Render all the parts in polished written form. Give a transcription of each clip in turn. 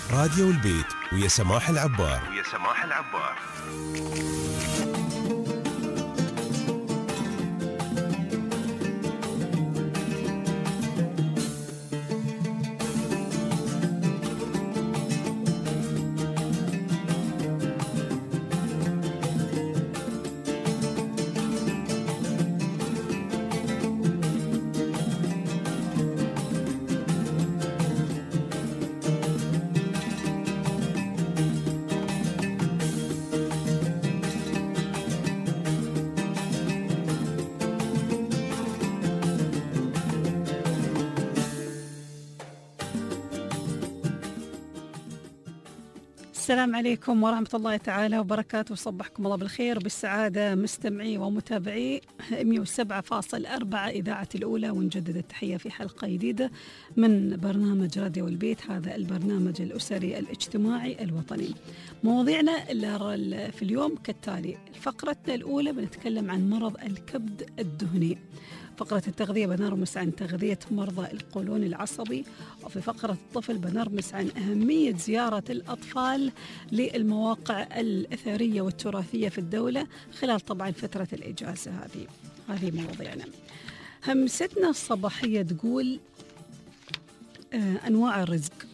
راديو البيت ويا سماح العبار. السلام عليكم ورحمة الله تعالى وبركاته. صبحكم الله بالخير وبالسعادة مستمعي ومتابعي 107.4 إذاعة الأولى، ونجدد التحية في حلقة جديدة من برنامج راديو البيت، هذا البرنامج الأسري الاجتماعي الوطني. مواضيعنا في اليوم كالتالي: فقرتنا الأولى بنتكلم عن مرض الكبد الدهني. فقرة التغذية بنرمس عن تغذية مرضى القولون العصبي، وفي فقرة الطفل بنرمس عن أهمية زيارة الأطفال للمواقع الأثرية والتراثية في الدولة خلال طبعا فترة الإجازة. هذه مواضيعنا. همستنا الصباحية تقول أنواع الرزق.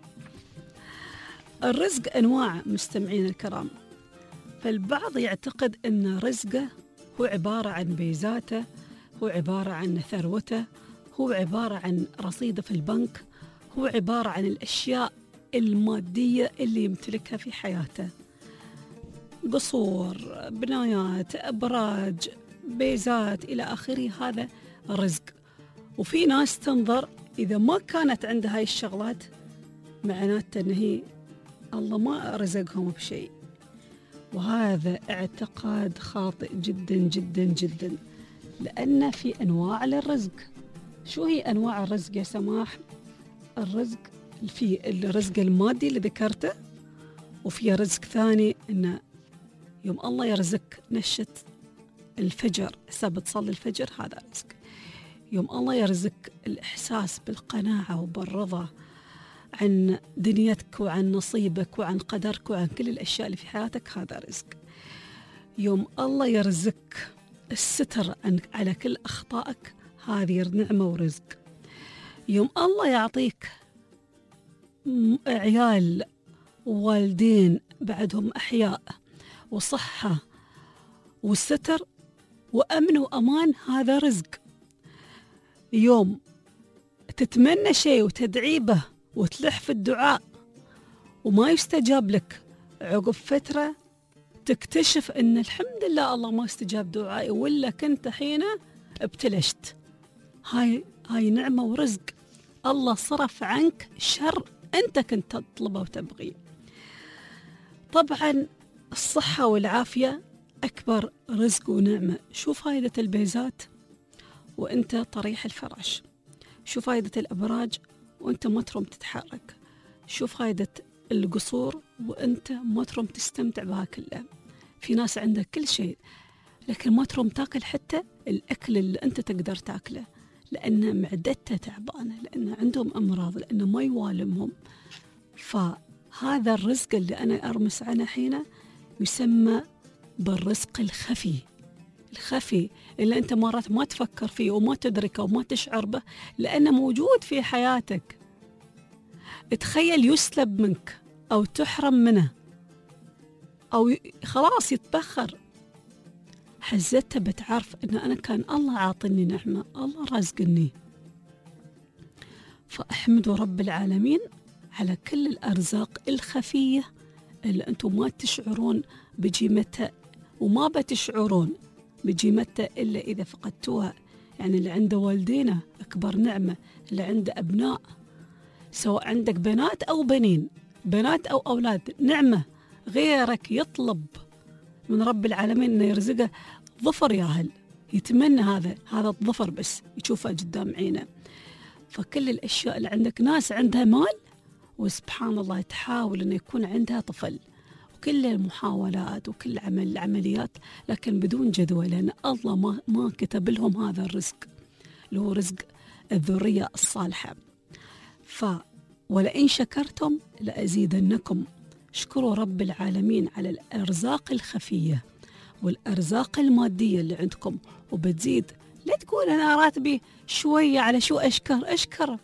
الرزق أنواع مستمعين الكرام، فالبعض يعتقد أن رزقه هو عبارة عن بيزاته، هو عبارة عن ثروته، هو عبارة عن رصيده في البنك، هو عبارة عن الأشياء المادية اللي يمتلكها في حياته، قصور، بنايات، أبراج، بيزات إلى آخره. هذا الرزق. وفي ناس تنظر إذا ما كانت عندها هاي الشغلات معناته أن هي الله ما رزقهم بشيء، وهذا اعتقاد خاطئ جدا جدا جدا، لأن في أنواع للرزق. شو هي أنواع الرزق يا سماح؟ الرزق في الرزق المادي اللي ذكرته، وفي رزق ثاني إنه يوم الله يرزق نشة الفجر حساب تصلي الفجر، هذا رزق. يوم الله يرزق الإحساس بالقناعة وبالرضا عن دنيتك وعن نصيبك وعن قدرك وعن كل الأشياء اللي في حياتك، هذا رزق. يوم الله يرزق الستر على كل أخطائك، هذه نعمة ورزق. يوم الله يعطيك عيال ووالدين بعدهم أحياء وصحة والستر وأمن وأمان، هذا رزق. يوم تتمنى شيء وتدعي به وتلح في الدعاء وما يستجاب لك، عقب فترة تكتشف أن الحمد لله الله ما استجاب دعائي ولا كنت حين ابتلشت. هاي نعمة ورزق. الله صرف عنك شر أنت كنت تطلبه وتبغيه. طبعا الصحة والعافية أكبر رزق ونعمة. شو فايدة البيزات وأنت طريح الفراش؟ شو فايدة الأبراج وأنت ما تروم تتحرك؟ شو فايدة القصور وأنت ما تروم تستمتع بها كلها؟ في ناس عندها كل شيء لكن ما تروم تاكل حتى الأكل اللي أنت تقدر تاكله، لأن معدتها تعبانة، لأن عندهم أمراض، لأنه ما يوالمهم. فهذا الرزق اللي أنا أرمس عنه حين يسمى بالرزق الخفي اللي أنت مرات ما تفكر فيه وما تدركه وما تشعر به، لأنه موجود في حياتك. تخيل يسلب منك أو تحرم منه أو خلاص يتبخر، حزتها بتعرف أن أنا كان الله عاطني نعمة، الله رزقني. فأحمدوا رب العالمين على كل الأرزاق الخفية اللي أنتم ما تشعرون بقيمتها وما بتشعرون بقيمتها إلا إذا فقدتوها. يعني اللي عنده والدينا أكبر نعمة، اللي عنده أبناء، سواء عندك بنات أو بنين، بنات أو أولاد، نعمة. غيرك يطلب من رب العالمين أنه يرزقه ظفر ياهل، يتمنى هذا الظفر بس يشوفه قدام عينه. فكل الأشياء اللي عندك، ناس عندها مال وسبحان الله تحاول أن يكون عندها طفل، وكل المحاولات وكل العمليات لكن بدون جدوى، لأن الله ما كتب لهم هذا الرزق اللي هو رزق الذرية الصالحة. ولئن شكرتم لأزيدنكم. اشكروا رب العالمين على الأرزاق الخفية والأرزاق المادية اللي عندكم وبتزيد. لا تقول أنا راتبي شوية على شو أشكر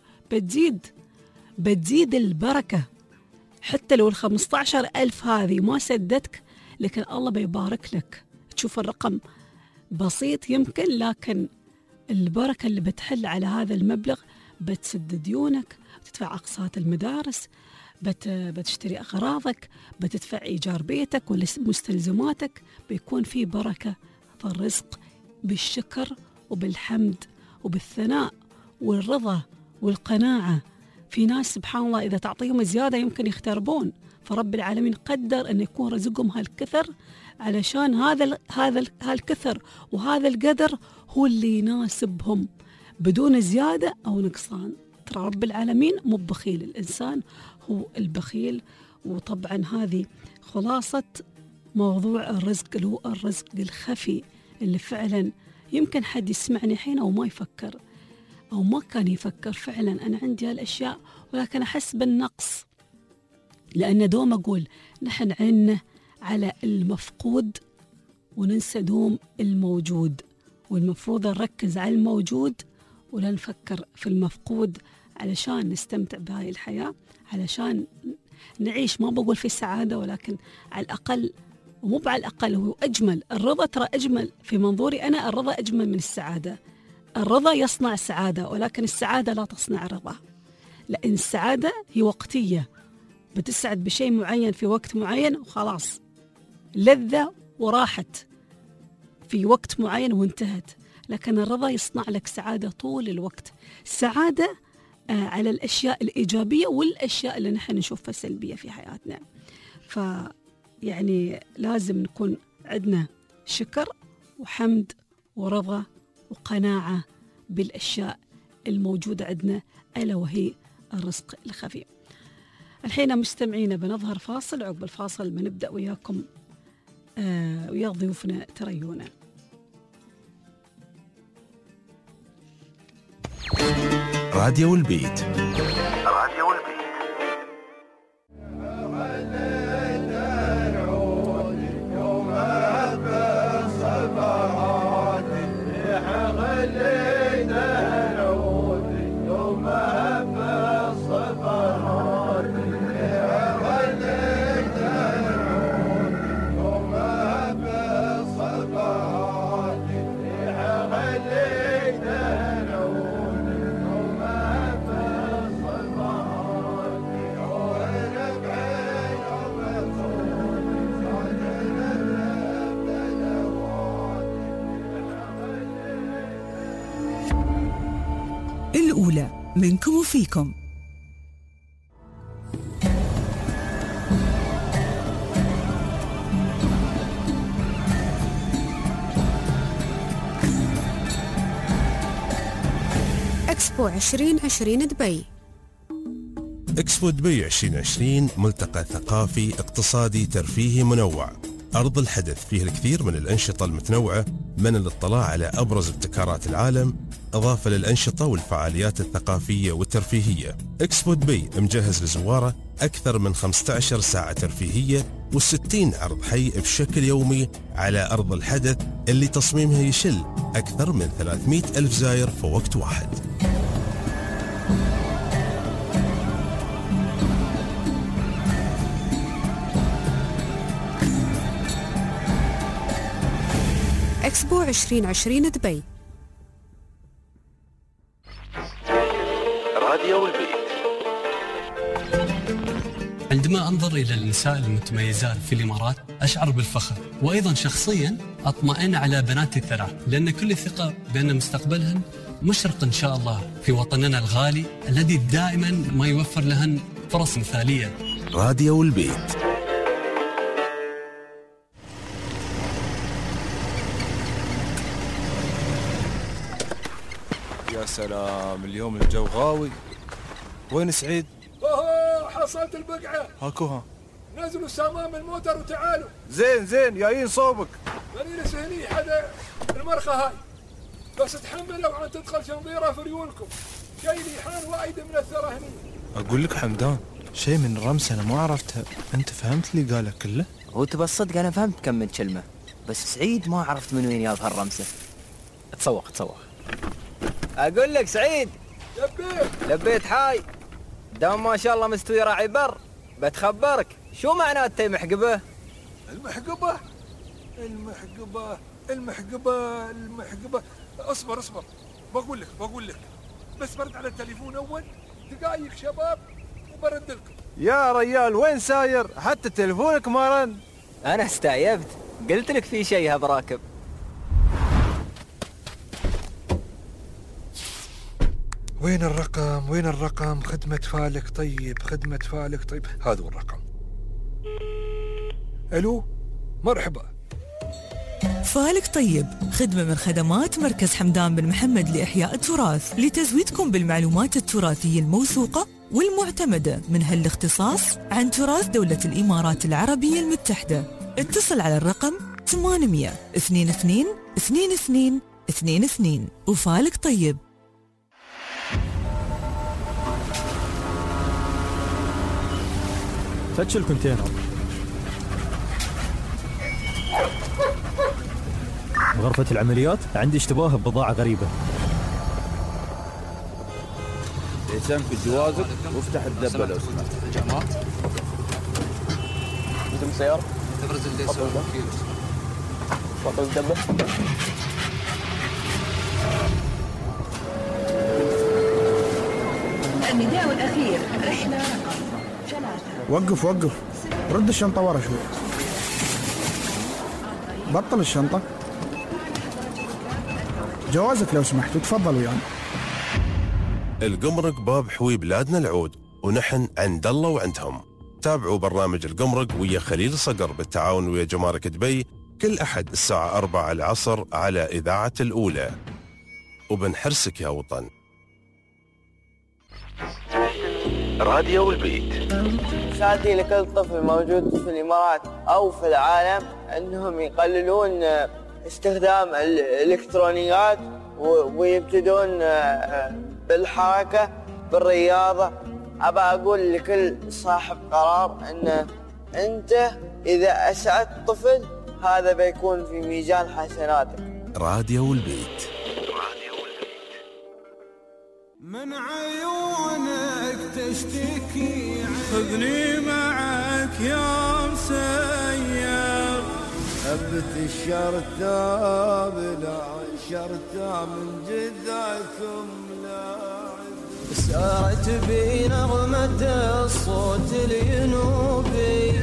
بتزيد البركة. حتى لو 15,000 هذه ما سدتك، لكن الله بيبارك لك. تشوف الرقم بسيط يمكن، لكن البركة اللي بتحل على هذا المبلغ بتسد ديونك، بتدفع أقساط المدارس، بتشتري أغراضك، بتدفع إيجار بيتك ومستلزماتك. بيكون في بركة في الرزق بالشكر وبالحمد وبالثناء والرضا والقناعة. في ناس سبحان الله إذا تعطيهم زيادة يمكن يختربون، فرب العالمين قدر أن يكون رزقهم هالكثر علشان هذا الكثر وهذا القدر هو اللي يناسبهم بدون زيادة أو نقصان. ترى رب العالمين مو بخيل، الإنسان هو البخيل. وطبعا هذه خلاصة موضوع الرزق، اللي هو الرزق الخفي، اللي فعلا يمكن حد يسمعني حين أو ما يفكر أو ما كان يفكر فعلا أنا عندي هالأشياء ولكن أحس بالنقص. لأن دوم أقول نحن عنا على المفقود وننسى دوم الموجود، والمفروض نركز على الموجود ولا نفكر في المفقود علشان نستمتع بهاي الحياة، علشان نعيش. ما بقول في السعادة، ولكن على الأقل، ومو على الأقل، هو أجمل. الرضا ترى أجمل في منظوري أنا، الرضا أجمل من السعادة. الرضا يصنع السعادة، ولكن السعادة لا تصنع الرضا، لأن السعادة هي وقتية، بتسعد بشيء معين في وقت معين وخلاص، لذة وراحت في وقت معين وانتهت. لكن الرضا يصنع لك سعادة طول الوقت، سعادة على الأشياء الإيجابية والأشياء اللي نحن نشوفها سلبية في حياتنا. فيعني لازم نكون عندنا شكر وحمد ورضا وقناعة بالأشياء الموجودة عندنا، ألا وهي الرزق الخفي. الحين مستمعين بنظهر فاصل، عقب الفاصل بنبدأ وياكم ويا ضيوفنا تريونا. راديو البيت. الأولى منكم وفيكم. إكسبو 2020 دبي. إكسبو دبي 2020 ملتقى ثقافي اقتصادي ترفيهي منوع. أرض الحدث فيه الكثير من الأنشطة المتنوعة، من الاطلاع على أبرز ابتكارات العالم، إضافة للأنشطة والفعاليات الثقافية والترفيهية. إكسبو دبي مجهز لزواره أكثر من 15 ساعة ترفيهية و60 عرض حي بشكل يومي على أرض الحدث، اللي تصميمها يشل أكثر من 300,000 زائر في وقت واحد. إكسبو 2020 دبي. راديو البيت. عندما أنظر إلى النساء المتميزات في الإمارات أشعر بالفخر، وأيضا شخصيا أطمئن على بناتي الثلاث، لأن كل ثقة بأن مستقبلهن مشرق إن شاء الله في وطننا الغالي الذي دائما ما يوفر لهن فرص مثالية. راديو البيت. يا سلام، اليوم الجو غاوي. وين سعيد؟ اوه، حصلت البقعة. هاكوها. نزلوا السامام الموتر وتعالوا. زين جايين صوبك. بنيلس هني حدا المرخى هاي، بس تحملوا عن تدخل شنظيرة في ريولكم. شي ليحان وايد منثرة هني. اقول لك حمدان، شيء من الرمس انا ما عرفتها، انت فهمت اللي قاله كله؟ هو تبى الصدق انا فهمت كم من كلمه، بس سعيد ما عرفت من وين جاب هالرمسه. تسوق اقول لك سعيد. لبيت حاي دام ما شاء الله مستوي راعي بر. بتخبرك شو معنات محقبه؟ المحقبة. اصبر بقول لك بس برد على التليفون اول دقايق شباب وبرد لكم. يا ريال وين ساير؟ حتى تليفونك ما رن. انا استعيبت، قلت لك في شيء براكب. وين الرقم؟ خدمة فالك طيب. هذا هو الرقم. الو مرحبا. فالك طيب، خدمة من خدمات مركز حمدان بن محمد لإحياء التراث، لتزويدكم بالمعلومات التراثية الموثوقة والمعتمدة من هالاختصاص عن تراث دولة الإمارات العربية المتحدة. اتصل على الرقم 800 22 22 22 وفالك طيب. فتش الكونتينر. غرفة العمليات، عندي اشتباه ببضاعة غريبة. يسمك جوازك وافتح الدبة لو سمحت. انت من السيارة؟ تبرز اللي يسوي كيلو. فضل الدبة. النداء الأخير رحلة رقم 3. وقف رد الشنطة ورا شوي. بطل الشنطة. جوازك لو سمحت وتفضل ويانا. القمرق باب حوي بلادنا العود، ونحن عند الله وعندهم. تابعوا برنامج القمرق ويا خليل صقر بالتعاون ويا جمارك دبي كل أحد الساعة 4 العصر على إذاعة الأولى. وبنحرسك يا وطن. راديو البيت. رسالتي لكل طفل موجود في الإمارات أو في العالم أنهم يقللون استخدام الإلكترونيات ويبتدون بالحركة بالرياضة. أبى أقول لكل صاحب قرار أن أنت إذا أسعدت طفل هذا بيكون في ميزان حسناتك. راديو البيت. من عيونك تشتكي، خذني معك يا مسير. ثبت الشرطة بلا شرطة من جذعكم لاعب. سارت بي نغمة الصوت الينوبي.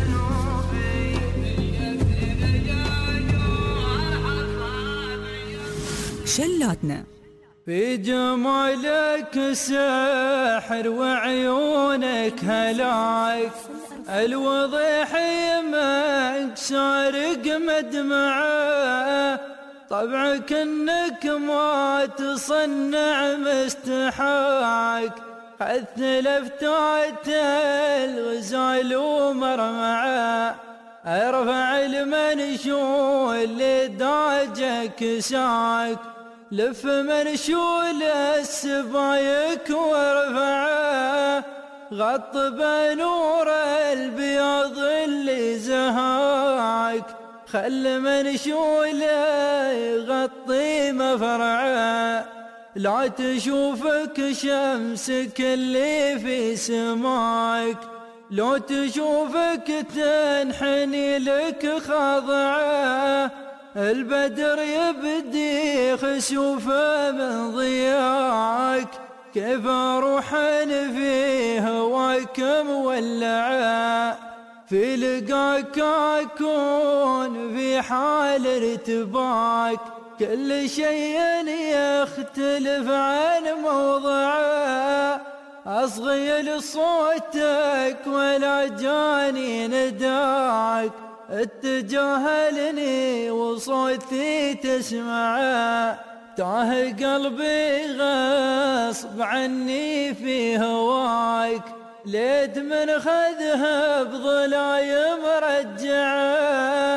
شلاتنا في جمالك سحر وعيونك هلاك. الوضيح يمك سارق مدمعه. طبعك انك ما تصنع مستحاك. حث لفتات الغزال ومرمعه. ارفع المنشول لداجك ساك. لف منشول السبايك وارفعه. غط بنور البياض اللي زهاك. خل منشوله يغطي مفرعه. لا تشوفك شمسك اللي في سماك. لو تشوفك تنحني لك خاضعه. البدر يبدي خسوفه من ضياك. كيف اروح انا في هواك مولعه. في لقاك اكون في حال ارتباك. كل شيء يختلف عن موضعه. اصغي لصوتك ولا جاني نداك. اتجاهلني وصوتي تسمعه. تاه قلبي غصب عني في هواك. ليت من خذها بضلاي مرجعه.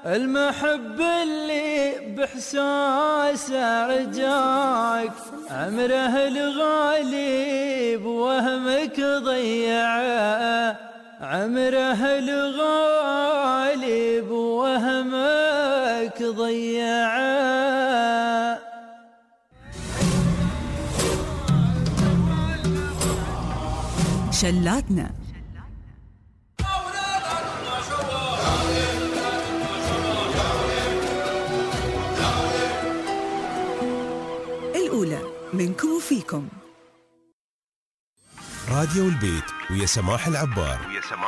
المحب اللي بحساسه رجاك عمره الغالي بوهمك ضيعه عمره الغالي بوهمك ضيعه شلاتنا الأولى منكم وفيكم. راديو البيت ويا سماح العبار.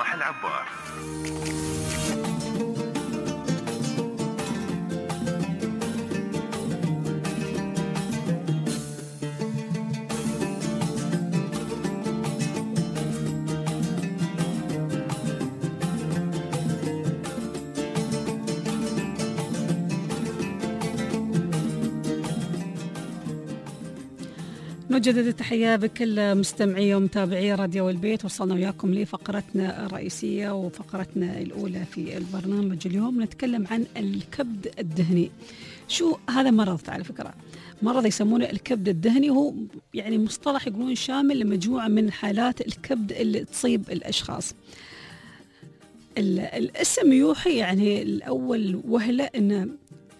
نجدد التحية بكل مستمعي ومتابعي راديو البيت. وصلنا وياكم لفقرتنا الرئيسية وفقرتنا الأولى في البرنامج. اليوم نتكلم عن الكبد الدهني. شو هذا مرض؟ على فكرة مرض يسمونه الكبد الدهني، هو يعني مصطلح يقولون شامل لمجموعة من حالات الكبد اللي تصيب الأشخاص. الاسم يوحي يعني الأول وهلة إنه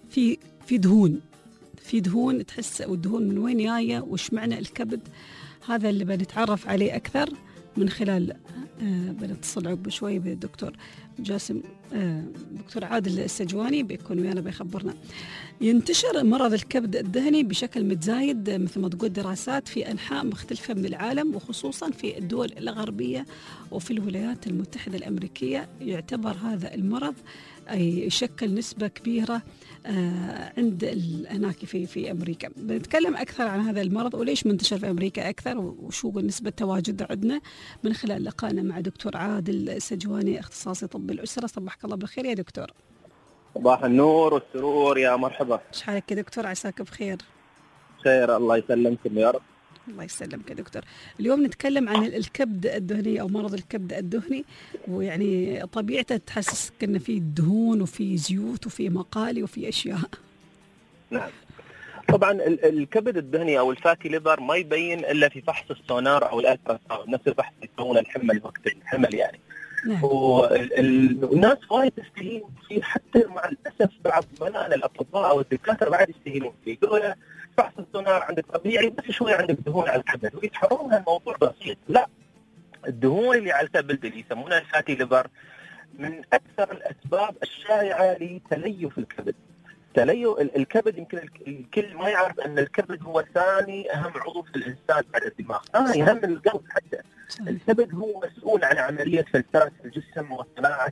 في دهون تحس، والدهون من وين جايه وش معنى الكبد؟ هذا اللي بنتعرف عليه اكثر من خلال بنتصل عقب شوي بالدكتور جاسم، دكتور عادل السجواني بيكون ويانا بيخبرنا. ينتشر مرض الكبد الدهني بشكل متزايد مثل ما تقول دراسات في أنحاء مختلفة من العالم، وخصوصا في الدول الغربية وفي الولايات المتحدة الأمريكية. يعتبر هذا المرض أي يشكل نسبة كبيرة عند هناك في أمركا. بنتكلم أكثر عن هذا المرض وليش منتشر في أمريكا أكثر وشو نسبة تواجده عندنا من خلال لقائنا مع دكتور عادل السجواني اختصاصي طب الأسرة. صباحك الله بالخير يا دكتور. صباح النور والسرور يا مرحبا. ايش حالك يا دكتور؟ عساك بخير. خير الله يسلمكم يا رب. الله يسلمك يا دكتور. اليوم نتكلم عن الكبد الدهني أو مرض الكبد الدهني، ويعني طبيعته تحسسك إن في دهون وفي زيوت وفي مقالي وفي أشياء. نعم طبعا الكبد الدهني أو الفاتي ليفر ما يبين إلا في فحص السونار أو الألتراساوند، نفس الفحص يسوون الحمل وقت الحمل يعني. نعم. والناس وايد تستهين فيه، حتى مع الأسف بعض زملائنا الأطباء أو الدكاترة بعد يستهينون فيه، يقولوا فحص السونار عندك طبيعي بس شوي عندك دهون على الكبد، ويتحرون الموضوع بسيط. لا، الدهون اللي على الكبد اللي يسمونها الفاتي ليفر من أكثر الأسباب الشائعة لتليف الكبد. الكبد يمكن الكل ما يعرف أن الكبد هو ثاني أهم عضو في الإنسان بعد الدماغ، ثاني أهم من القلب حتى. الكبد هو مسؤول عن عملية فلترة الجسم وصناعة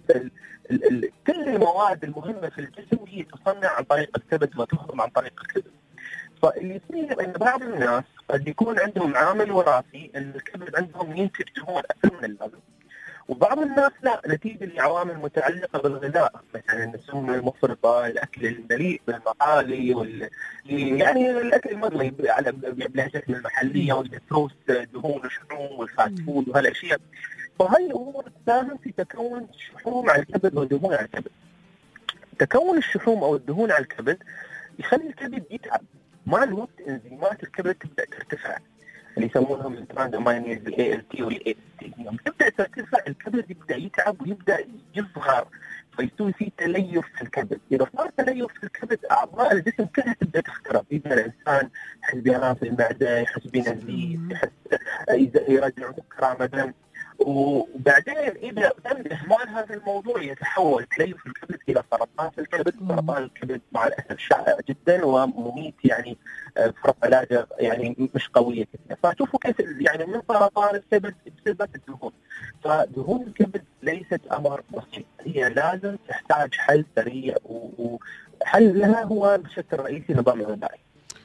كل المواد المهمة في الجسم هي تصنع عن طريق الكبد وتهضم عن طريق الكبد. فاللي يصير أن بعض الناس قد يكون عندهم عامل وراثي أن الكبد عندهم ينتج دهون أكثر من اللازم، وبعض الناس لا، نتيجة لعوامل متعلقة بالغذاء، مثلا السمنة المفرطة، الأكل المليء بالمقالي يعني الأكل المغلي على بلهجتنا المحلية، والبروس دهون وشحوم والفاست فود وهالأشياء. فهاي الأمور تساهم في تكون شحوم على الكبد ودهون على الكبد. تكون الشحوم أو الدهون على الكبد يخلي الكبد يتعب. مع الوقت انزيمات الكبد تبدأ ترتفع، اللي يسمونهم الترانزامينيز ALT والAST. يوم تبدأ ترتفع الكبد يبدأ يتعب ويبدأ يصغر، فيصير في تليف في الكبد. إذا صار تليف في الكبد أعضاء الجسم كلها تبدأ تخترب، يبدأ الإنسان يحس بآلام في المعدة، يحس بنزيف، يحس يرجع سكر دم. وبعدين إذا تم إهمال هذا الموضوع يتحول تليف الكبد إلى سرطان في الكبد. سرطان الكبد مع الأسف شائع جدا ومميت، يعني فرص علاجه يعني مش قوية كثير. فشوفوا كيف يعني من سرطان الكبد بسبب الدهون. فدهون الكبد ليست أمر بسيط، هي لازم تحتاج حل سريع، وحل لها هو بشكل رئيسي النظام الغذائي.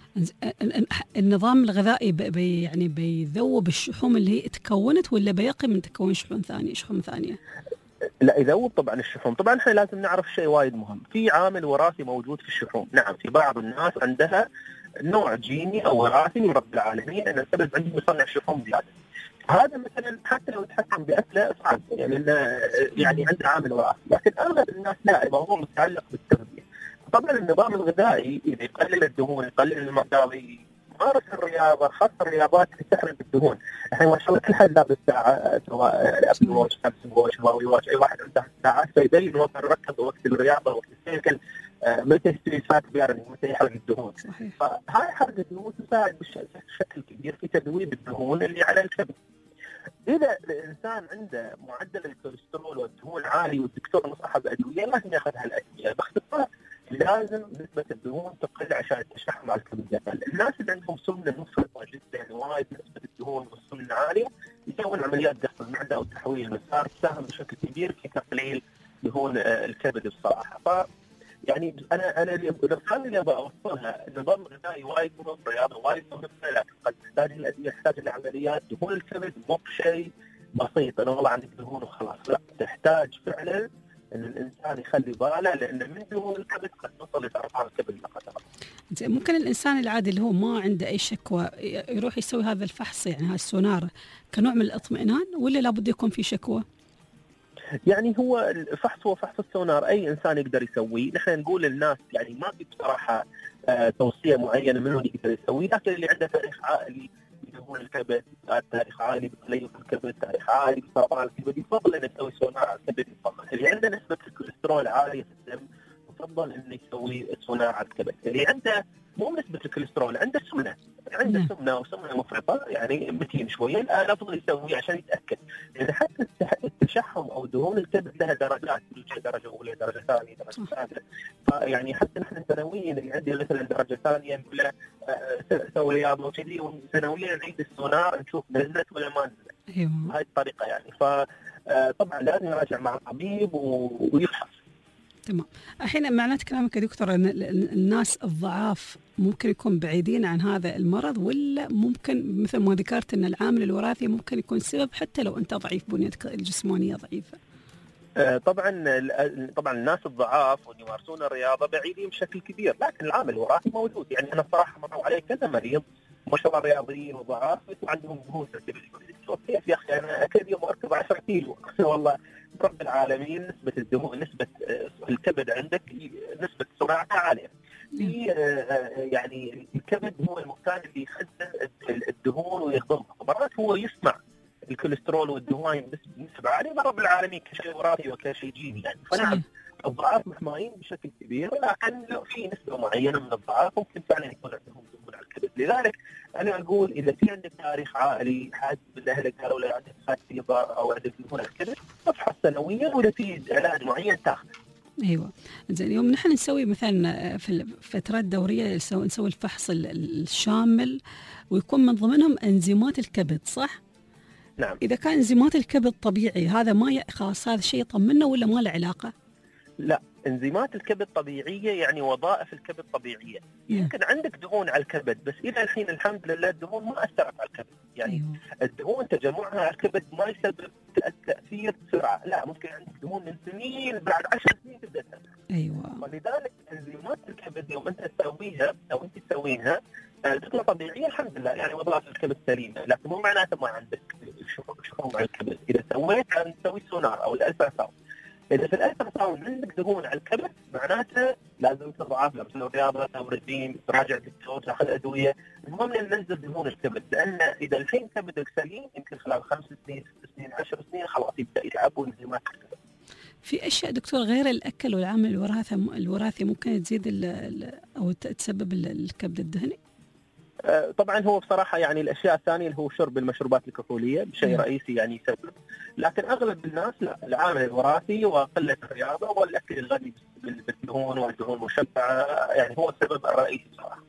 النظام الغذائي يعني بيذوب الشحوم اللي هي تكونت، ولا بيقي من تكون شحوم ثانية؟ لا، يذوب طبعا الشحوم. طبعا احنا لازم نعرف شيء وايد مهم، في عامل وراثي موجود في الشحوم. نعم، في بعض الناس عندها نوع جيني او وراثي من رب العالمين ان الكبد عندهم يصنع شحوم زياده. هذا مثلا حتى لو يتحكم باكله صعب يعني لانه يعني عنده عامل وراثي، لكن اغلب الناس لا، الموضوع متعلق بالتغذيه. طبعا النظام الغذائي اذا يقلل الدهون، يقلل المقدار، مارس الرياضه، خاصه الرياضات اللي تحرق الدهون. الحين ما شاء الله كل حد لابس ساعه، سواء ابل واتش، سامسونج واتش، هواوي واتش، اي واحد عنده ساعات فيبين وقت الركض وقت الرياضه وقت السيكل، متى يستوي فات بيرني، متى يحرق الدهون. فهاي حرق الدهون تساعد بشكل كبير في تذويب الدهون اللي على الكبد. اذا الانسان عنده معدل الكوليسترول والدهون عالي والدكتور نصحه بادويه، لازم ياخذ هالادويه. باختصار لازم نسبه الدهون تقل عشان التشحم على الكبد يقل. الناس اللي عندهم سمنه مفرطه جدا يعني وايد نسبه الدهون والسمنه عاليه يسوون عمليات ضغط المعده او تحويل المسار، تساهم بشكل كبير في تقليل دهون الكبد بصراحه. ف يعني انا الرساله اللي ابغى اوصلها، النظام الغذائي وايد مهم، الرياضه وايد مهمه، لكن قد تحتاج الادويه، تحتاج العمليات. دهون الكبد مو بشيء بسيط انا والله عندك دهون وخلاص، لا، تحتاج فعلا ان الانسان يخلي باله، لان من دهون الكبد قد توصل لسرطان الكبد لا قدر الله. ممكن الانسان العادي اللي هو ما عنده اي شكوى يروح يسوي هذا الفحص، يعني هذا السونار كنوع من الاطمئنان، ولا لابد يكون في شكوى؟ يعني هو الفحص هو فحص السونار، اي انسان يقدر يسويه. نحن نقول للناس يعني ما في بصراحه توصيه معينه منو يقدر يسويه، لكن اللي عنده تاريخ عائلي بدهون الكبد، تاريخ عائلي بتليف الكبد، تاريخ عائلي بسرطان الكبد، يفضل انه يسوي سونار على الكبد. يفضل اللي عنده نسبه الكوليسترول عاليه في الدم يفضل انه يسوي سونار على الكبد. اللي عنده مو نسبه الكوليسترول، عنده سمنه، وسمنه مفرطه يعني متين شويه، الافضل يسويه عشان يتاكد. لان حتى التشحم او دهون الكبد لها درجات، درجه اولى، درجه ثانيه، درجه ثالثه. فيعني حتى نحن سنويا اللي عندي مثلا درجه ثانيه نقول له سوي رياضه وكذي، وسنويا نعيد السونار نشوف نزلت ولا ما نزلت. ايوه بهاي الطريقه يعني. فطبعا لازم يراجع مع الطبيب ويفحص. تمام. الحين معنات كلامك يا دكتور ان الناس الضعاف ممكن يكون بعيدين عن هذا المرض، ولا ممكن مثل ما ذكرت ان العامل الوراثي ممكن يكون سبب حتى لو انت ضعيف، بنيتك الجسمانيه ضعيفه؟ طبعا الناس الضعاف واللي يمارسون الرياضه بعيدين بشكل كبير، لكن العامل الوراثي موجود. يعني انا صراحه مروا علي كذا مريض ما شاء الله رياضيين وضعاف وعندهم دهون في كيف يا اخي انا كل يوم اركب 10 كيلو والله رب العالمين نسبه الدهون، نسبه الكبد عندك نسبه سرعتها عاليه. في يعني الكبد هو المكان اللي يخزن الدهون ويهضمها، مرات هو يصنع الكوليسترول والدهون بنسبه عاليه، رب العالمين كشيء وراثي وكشيء جيني يعني. فنعم الضعاف محمايين بشكل كبير، لكن لو في نسبه معينه من الضعاف ممكن فعلا يكون عندهم دهون على الكبد. لذلك انا اقول اذا في عندك تاريخ عائلي، حد من اهلك قالوا لك عندك فاتي او عندك دهون على الكبد، افحص سنويا واذا في علاج معين تاخذ. ايوه زين. يوم نحن نسوي مثلا في الفترات الدوريه نسوي الفحص الشامل ويكون من ضمنهم انزيمات الكبد، صح؟ نعم. اذا كان انزيمات الكبد طبيعي هذا ما خلاص هذا شيء يطمنا ولا ما له علاقه؟ لا، انزيمات الكبد طبيعيه يعني وظائف الكبد طبيعيه. يمكن عندك دهون على الكبد بس الى الحين الحمد لله الدهون ما اثرت على الكبد. يعني الدهون تجمعها على الكبد ما يسبب تاثير بسرعه، لا ممكن عندك دهون من سنين بعد 10 سنين تبدا تاثر. ايوه. ولذلك انزيمات الكبد يوم انت تسويها او انت تسويها تطلع طبيعيه الحمد لله، يعني وظائف الكبد سليمه، لكن مو معناته ما عندك شحوم على الكبد. اذا سويت نسوي سونار او الالتراساوند، إذا في الألتراساوند عندك دهون على الكبد معناته لازم تضعف، لازم تسوي رياضة، تسوي رجيم، تراجع دكتور، تاخذ أدوية. المهم إن ننزل دهون الكبد، لأن إذا الحين كبدك سليم يمكن خلال 5 سنين 6 سنين 10 سنين خلاص يبدأ يتعب وانزيمات الكبد. في أشياء دكتور غير الأكل والعامل الوراثي ممكن تزيد أو تسبب الكبد الدهني؟ طبعا هو بصراحه يعني الاشياء الثانيه اللي هو شرب المشروبات الكحوليه بشيء رئيسي يعني يسبب، لكن اغلب الناس لا، العامل الوراثي وقله الرياضه والاكل الغني بالدهون والدهون المشبعه يعني هو السبب الرئيسي بصراحه.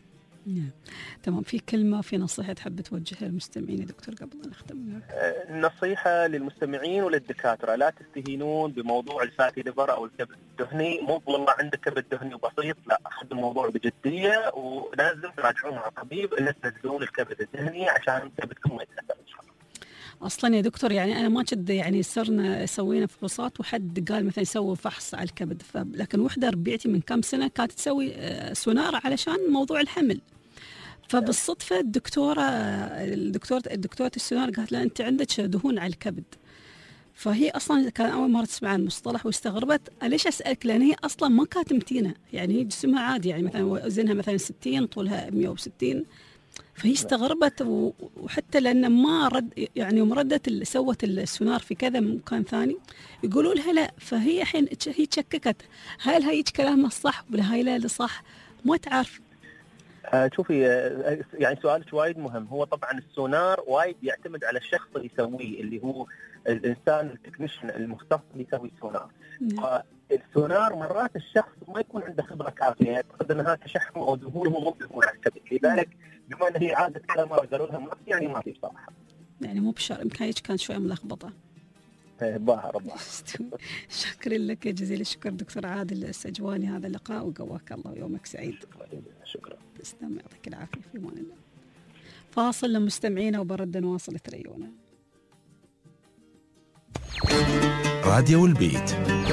تمام. في كلمه في نصيحه تحب توجهها للمستمعين يا دكتور قبل أن نختم؟ النصيحه للمستمعين وللدكاتره لا تستهينون بموضوع الفاتي ليفر او الكبد الدهني. مو والله عندك كبد دهني وبسيط، لا، اخذ الموضوع بجديه ولازم تراجعون مع طبيب ان تنزلون الكبد الدهني عشان كبدكم ما يتاثر ان شاء الله. اصلا يا دكتور يعني انا ما كنت يعني صرنا سوينا فحوصات وحد قال مثلا يسوي فحص على الكبد، لكن وحده ربيعتي من كم سنه كانت تسوي سونار علشان موضوع الحمل، فبالصدفة الدكتورة السونار قالت لها أنت عندك دهون على الكبد. فهي أصلا كان أول مرة تسمع عن المصطلح واستغربت. ليش أسألك؟ لأن هي أصلا ما كانت متينة، يعني هي جسمها عادي، يعني مثلا وزنها مثلا 60 طولها 160. فهي استغربت، وحتى لأن ما رد، يعني يوم ردت سوت السونار في كذا مكان ثاني يقولوا لها لا. فهي الحين هي تشككت، هل هي كلامها صح ولا هاي لا صح؟ ما تعرف. شوفي، يعني سؤالك وايد مهم. هو طبعا السونار وايد يعتمد على الشخص اللي يسويه، اللي هو الانسان التكنيشن المختص اللي يسوي السونار. السونار مرات الشخص ما يكون عنده خبره كافيه، يعتقد انها تشحم او دهون هو ممكن يكون على الكبد، لذلك بما ان هي عادت كذا مره قالوا لها ما في، يعني ما في بصراحه. يعني مو بشرط، يمكن هيك كانت شويه ملخبطه. باهر. شكرا لك جزيل الشكر دكتور عادل السجواني، هذا اللقاء وقواك الله ويومك سعيد. شكرا. تسلم، يعطيك العافيه، في امان الله. فاصل لمستمعينا وبرد نواصل تريونا. راديو البيت.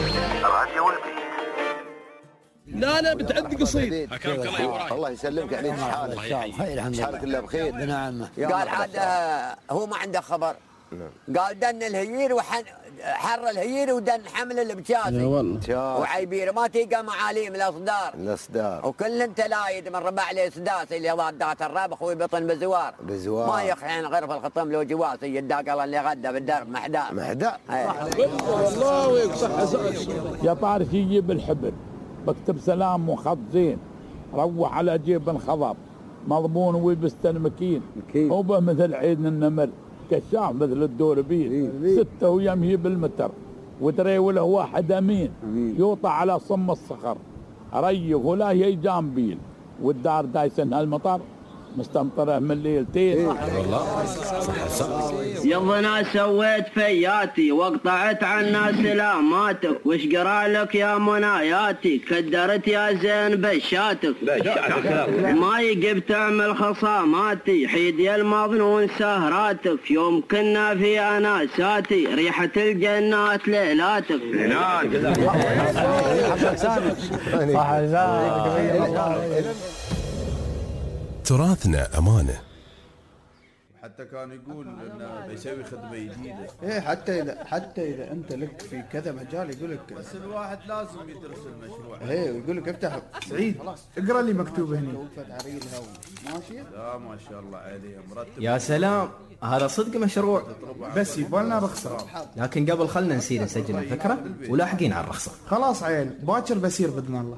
لا بتعدي قصيد. الله يسلمك، عليك حالك؟ خير الحمد لله. حالك الله بخير. نعم. قال عاد هو ما عنده خبر. قال دن الهيير حر الهيير ودن حمل البشاسي وعيبير ما تلقى معاليم الاصدار وكل تلايد من ربع الاسداس اللي ضادات الربخ ويبطن بزوار ما يخحين غير في الخطم لو جواسي يداق اللي غدا بالدرب محدا والله ويصح يا طارق يجيب الحبل بكتب سلام وخط زين، روح على جيب انخضب مضمون ويبستن مكين وبه مثل عين النمر كشاف مثل الدوربين 6 ويمهي بالمتر وتري وله واحد امين يوطى على صم الصخر ريق ولا هي جامبيل والدار دايسن هالمطر مستمطره من ليلتين. والله صح. يظنا سويت فياتي وقطعت عنا سلاماتك وش قرا لك يا مناياتي كدرت يا زين بشاتك ما يجب تعمل خصاماتي حيد يا المظنون سهراتك يوم كنا في اناساتي ريحه الجنات ليلاتك. تراثنا أمانة. حتى كان يقول انه بيسوي خدمه جديده. ايه حتى اذا انت لك في كذا مجال يقول لك بس الواحد لازم يدرس المشروع. ايه ويقول لك افتح سعيد اقرا لي مكتوب هنا ماشي. لا ما شاء الله عليه مرتب. يا سلام، هذا صدق مشروع، بس يبغى رخصه. لكن قبل خلنا نسير نسجل الفكره ولاحقين على الرخصه. خلاص عيل باكر بسير باذن الله.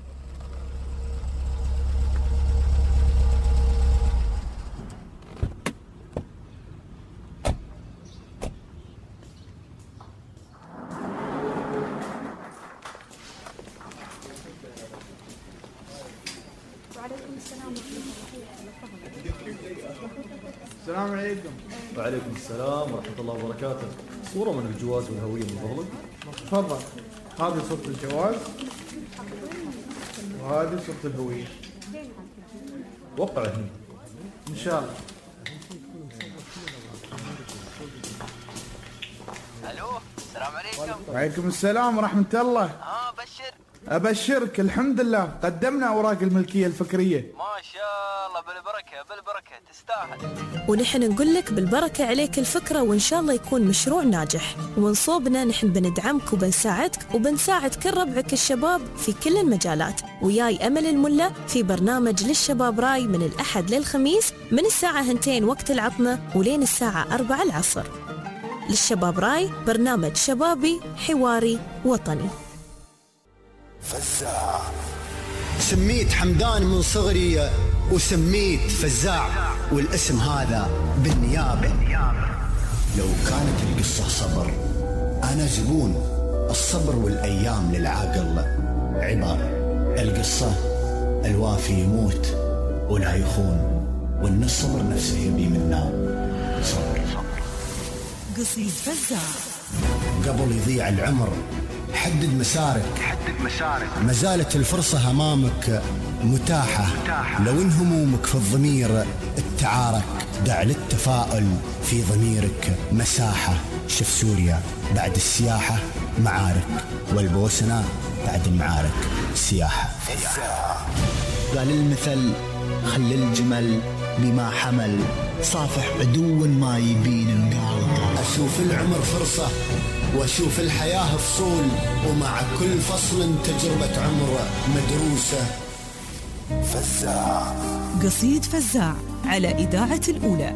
السلام عليكم. وعليكم السلام ورحمة الله وبركاته. صورة من الجواز والهوية من فضلك. تفضل، هذه صورة الجواز وهذه صورة الهوية. وقع هنا إن شاء الله. الو السلام عليكم. وعليكم السلام ورحمة الله. بشر. أبشرك الحمد لله، قدمنا أوراق الملكية الفكرية. ما شاء الله، بالبركة تستاهل. ونحن نقول لك بالبركة عليك الفكرة، وإن شاء الله يكون مشروع ناجح. ومنصوبنا نحن بندعمك وبنساعدك وبنساعد كل ربعك الشباب في كل المجالات. وياي أمل الملا في برنامج للشباب راي من الأحد للخميس من الساعة 2 وقت العطمة ولين الساعة 4 العصر. للشباب راي برنامج شبابي حواري وطني. فزاع سميت حمدان من صغري وسميت فزاع، والاسم هذا بالنيابة. لو كانت القصة صبر أنا زبون الصبر والأيام للعاقل عبر. القصة الوافي يموت ولا يخون، وإن الصبر نفسه يبي منا صبر. قصيد فزاع. قبل يضيع العمر حدد مسارك، ما زالت الفرصة أمامك متاحة. لو إن همومك في الضمير التعارك، دع للتفاؤل في ضميرك مساحة. شوف سوريا بعد السياحة معارك، والبوسنة بعد المعارك سياحة. قال المثل خل الجمل بما حمل صافح عدو ما يبين القال. أشوف العمر فرصة وأشوف الحياة فصول، ومع كل فصل تجربة عمر مدروسة. فزاع. قصيد فزاع على إذاعة الأولى.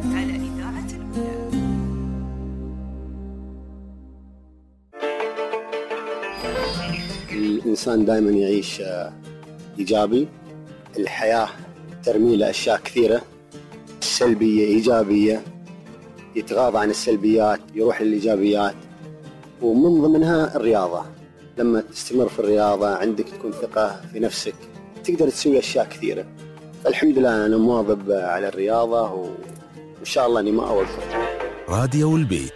الإنسان دائما يعيش إيجابي، الحياة ترمي له أشياء كثيرة سلبية إيجابية، يتغاضى عن السلبيات يروح للإيجابيات، ومن ضمنها الرياضة. لما تستمر في الرياضة عندك تكون ثقة في نفسك، تقدر تسوي أشياء كثيرة. فالحمد لله أنا مواظب على الرياضة وإن شاء الله أني ما أوقف. راديو البيت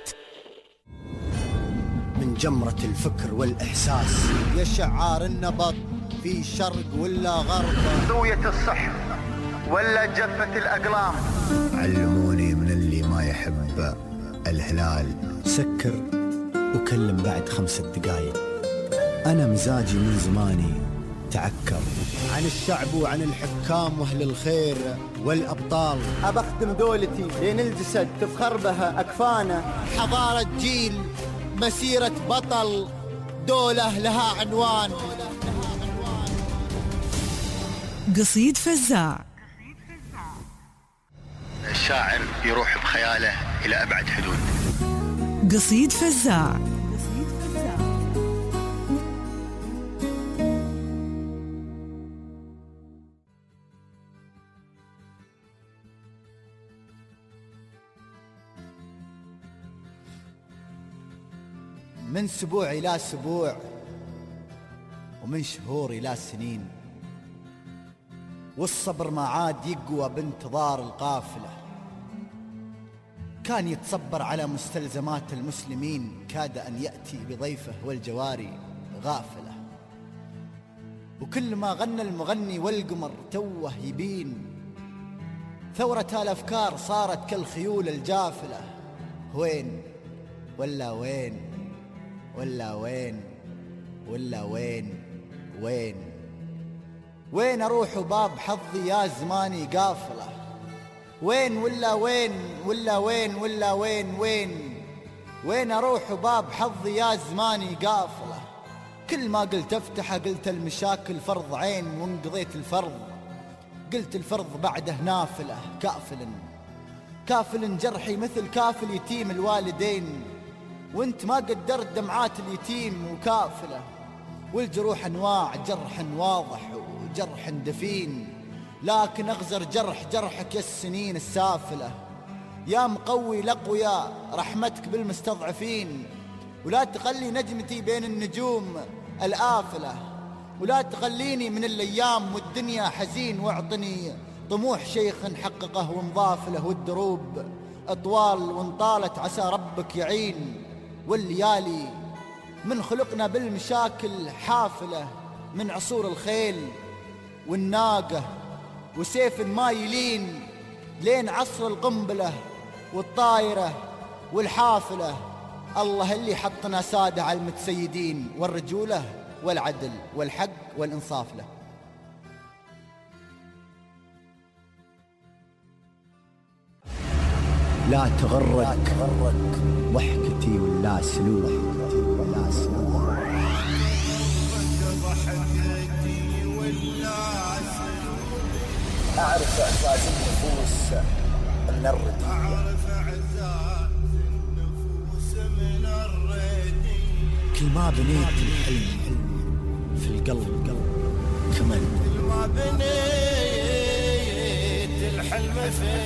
من جمرة الفكر والإحساس يا شعار النبض في شرق ولا غرب، ذوية الصح ولا جفة الأقلام. علموني من اللي ما يحب الهلال سكر وكلم بعد 5 دقايق. أنا مزاجي من زماني تعكر عن الشعب وعن الحكام وأهل الخير والأبطال. أبخدم دولتي لين الجسد تفخر بها أكفانه. حضارة جيل مسيرة بطل، دولة لها عنوان. قصيد فزاع. الشاعر يروح بخياله إلى أبعد حدود. قصيد فزاع. من سبوع إلى سبوع ومن شهور إلى سنين، والصبر ما عاد يقوى بانتظار القافلة. كان يتصبر على مستلزمات المسلمين، كاد أن يأتي بضيفه والجواري غافلة. وكل ما غنى المغني والقمر توه يبين، ثورة الأفكار صارت كالخيول الجافلة. وين ولا وين ولا وين ولا وين وين وين أروح باب حظي يا زماني قافلة. وين ولا وين ولا وين ولا وين وين أروح باب حظي يا زماني قافلة. كل ما قلت افتحه قلت المشاكل فرض عين، وانقضيت الفرض قلت الفرض بعده نافلة. كافل جرحي مثل كافل يتيم الوالدين، وانت ما قدرت دمعات اليتيم وكافلة. والجروح انواع، جرح واضح وجرح دفين، لكن اغزر جرحك يا السنين السافلة. يا مقوي الأقوياء رحمتك بالمستضعفين، ولا تخلي نجمتي بين النجوم الآفلة. ولا تخليني من الأيام والدنيا حزين، واعطني طموح شيخ حققه وانضاف له. والدروب أطوال وانطالت عسى ربك يعين، والليالي من خلقنا بالمشاكل حافلة. من عصور الخيل والناقة وسيف ما يلين، لين عصر القنبلة والطائرة والحافلة. الله اللي حطنا سادة على المتسيدين، والرجولة والعدل والحق والإنصاف له. لا تغرك ضحكتي ولا سلوك، أعرف إحساس النفوس من الردية، كل ما بنيت الحلم في القلب كمل. كل ما بنيت الحلم في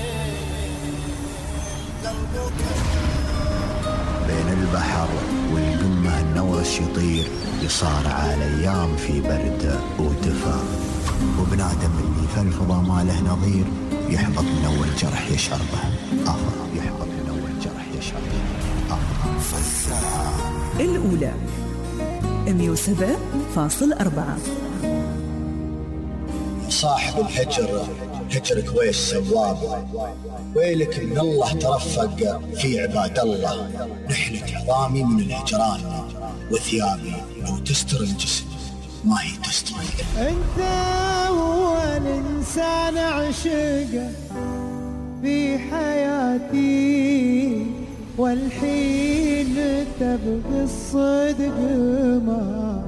قلبك. بين البحر والقمة النورش يطير، يصارع الأيام في برد ودفا. وبنادم اللي في الفضا ما له نظير، يحبط من أول جرح يشعر به يحبط من أول جرح يشعر به فزاع. الأولى 107.4. صاحب الهجر هجرك ويش سواب، ويلك من الله ترفق في عباد الله. نحلة عظامي من الهجران، وثيابي لو تستر الجسم ما يتستوي. انت اول انسان عشقه في حياتي، والحين تبغي الصدق ما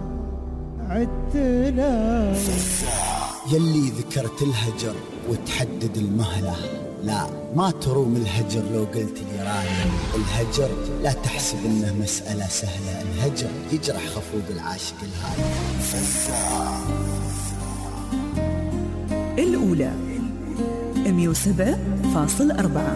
عدتنا. يلي ذكرت الهجر وتحدد المهلة، لا ما تروم الهجر لو قلت لي راني. الهجر لا تحسب انه مسألة سهلة، الهجر يجرح خفوق العاشق الهادي. الأولى 107.4.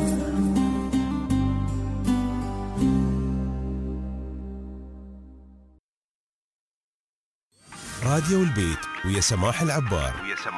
راديو البيت ويا سماح العبار.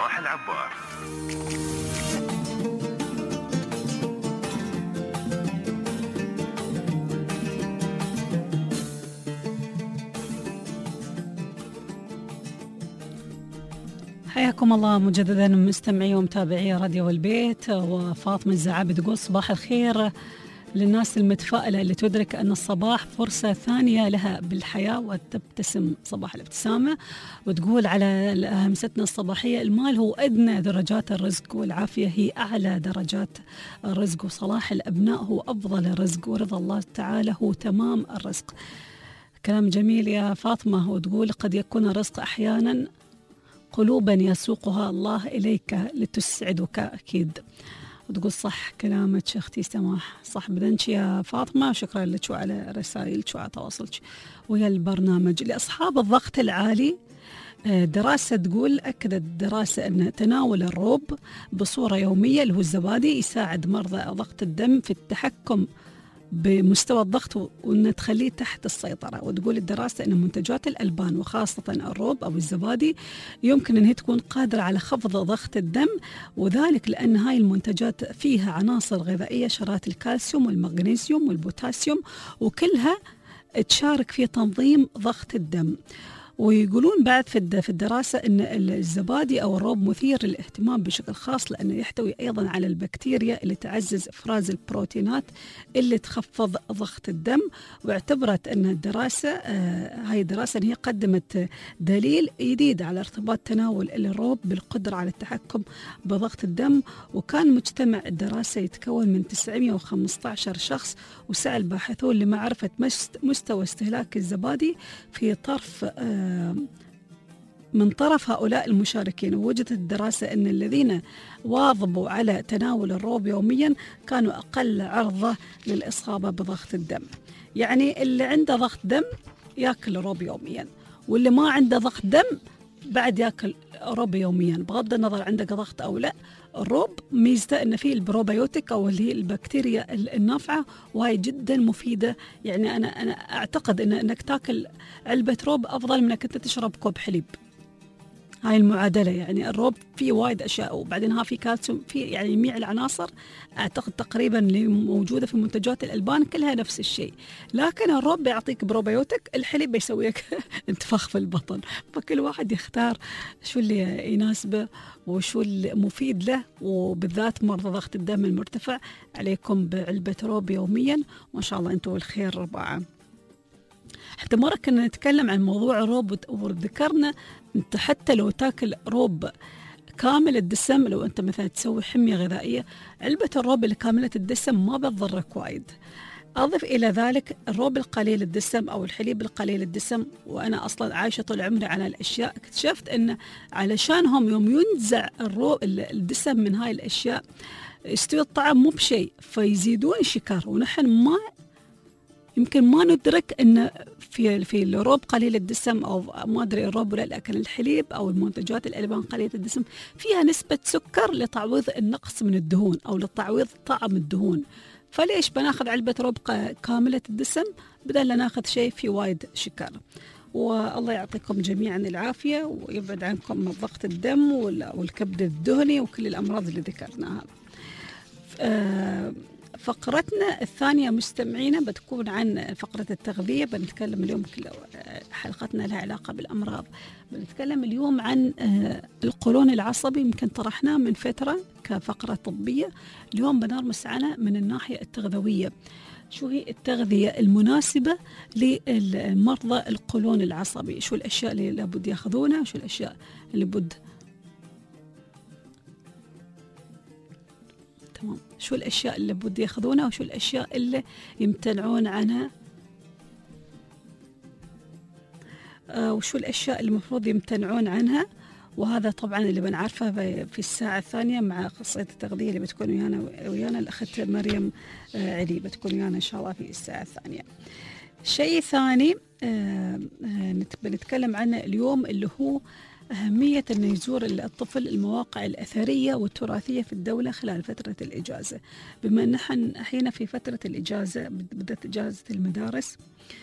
حياكم الله مجددا مستمعي ومتابعي راديو البيت. وفاطمة الزعابي تقول صباح الخير للناس المتفائلة اللي تدرك أن الصباح فرصة ثانية لها بالحياة وتبتسم صباح الابتسامة. وتقول على همستنا الصباحية: المال هو أدنى درجات الرزق، والعافية هي أعلى درجات الرزق، وصلاح الأبناء هو أفضل الرزق، ورضا الله تعالى هو تمام الرزق. كلام جميل يا فاطمة. وتقول: قد يكون الرزق أحيانا قلوبا يسوقها الله إليك لتسعدك. أكيد. وتقول صح كلامك أختي سماح، صح بدنش يا فاطمة. شكرا لك وعلى رسائلك وعلى تواصلك ويا البرنامج. لأصحاب الضغط العالي، دراسة تقول أكدت دراسة أن تناول الروب بصورة يومية اللي هو الزبادي يساعد مرضى ضغط الدم في التحكم بمستوى الضغط وأن تخليه تحت السيطرة. وتقول الدراسة أن منتجات الألبان وخاصة الروب أو الزبادي يمكن أن هي تكون قادرة على خفض ضغط الدم، وذلك لأن هاي المنتجات فيها عناصر غذائية شرات الكالسيوم والمغنيسيوم والبوتاسيوم، وكلها تشارك في تنظيم ضغط الدم. ويقولون بعد في الدراسة أن الزبادي أو الروب مثير للاهتمام بشكل خاص لأنه يحتوي أيضا على البكتيريا اللي تعزز إفراز البروتينات اللي تخفض ضغط الدم. واعتبرت أن الدراسة هاي الدراسة هي قدمت دليل جديد على ارتباط تناول الروب بالقدرة على التحكم بضغط الدم. وكان مجتمع الدراسة يتكون من 915 شخص، وسعى الباحثون لمعرفة مستوى استهلاك الزبادي في من طرف هؤلاء المشاركين. ووجدت الدراسة أن الذين واظبوا على تناول الروب يوميا كانوا أقل عرضة للإصابة بضغط الدم. يعني اللي عنده ضغط دم يأكل روب يوميا، واللي ما عنده ضغط دم بعد يأكل روب يوميا بغض النظر عندك ضغط أو لا. الروب ميزته أن فيه البروبيوتيك أو اللي هي البكتيريا النافعة، وهي جدا مفيدة. يعني أنا أعتقد أنك تأكل علبة روب أفضل من أنك تشرب كوب حليب. هاي المعادلة. يعني الروب فيه وايد أشياء، وبعدين فيه كالسيوم، فيه يعني جميع العناصر أعتقد تقريبا اللي موجودة في منتجات الألبان كلها نفس الشيء. لكن الروب بيعطيك بروبيوتيك، الحليب بيسويك انتفاخ في البطن. فكل واحد يختار شو اللي يناسبه وشو المفيد له، وبالذات مرضى ضغط الدم المرتفع عليكم بعلبة روب يوميا، وإن شاء الله أنتم الخير ربعا. حتى مرة كنا نتكلم عن موضوع الروب وذكرنا أنت حتى لو تاكل روب كامل الدسم، لو أنت مثلا تسوي حمية غذائية، علبة الروب اللي كاملة الدسم ما بتضرك وايد. أضف إلى ذلك الروب القليل الدسم أو الحليب القليل الدسم، وأنا أصلا عايشة طول عمري على الأشياء، اكتشفت أن علشانهم يوم ينزع الدسم من هاي الأشياء يستوي الطعم مو بشيء، فيزيدون شكر. ونحن يمكن ما ندرك أن في الروب قليل الدسم أو ما أدري الروب ولا، لكن الحليب أو المنتجات الألبان قليلة الدسم فيها نسبة سكر لتعويض النقص من الدهون أو لتعويض طعم الدهون. فليش بناخذ علبة روب كاملة الدسم بدل لا ناخذ شيء في وايد شكر؟ والله يعطيكم جميعا العافية ويبعد عنكم ضغط الدم والكبد الدهني وكل الأمراض اللي ذكرناها. فقرتنا الثانية مستمعينا بتكون عن فقرة التغذية. بنتكلم اليوم حلقتنا لها علاقة بالأمراض. بنتكلم اليوم عن القولون العصبي، يمكن طرحناه من فترة كفقرة طبية. اليوم بنرمس عنه من الناحية التغذوية، شو هي التغذية المناسبة للمرضى القولون العصبي، شو الأشياء اللي لابد ياخذونها، شو الأشياء اللي بد تمام شو الأشياء اللي بد ياخذونها وشو الأشياء اللي يمتنعون عنها، وشو الأشياء اللي المفروض يمتنعون عنها. وهذا طبعا اللي بنعرفه في الساعة الثانية مع أخصائية التغذية اللي بتكون ويانا الأخت مريم علي، بتكون ويانا إن شاء الله في الساعة الثانية. شيء ثاني بنتكلم عنه اليوم اللي هو أهمية أن يزور الطفل المواقع الأثرية والتراثية في الدولة خلال فترة الإجازة، بما أن نحن الحين في فترة الإجازة، بدأت إجازة المدارس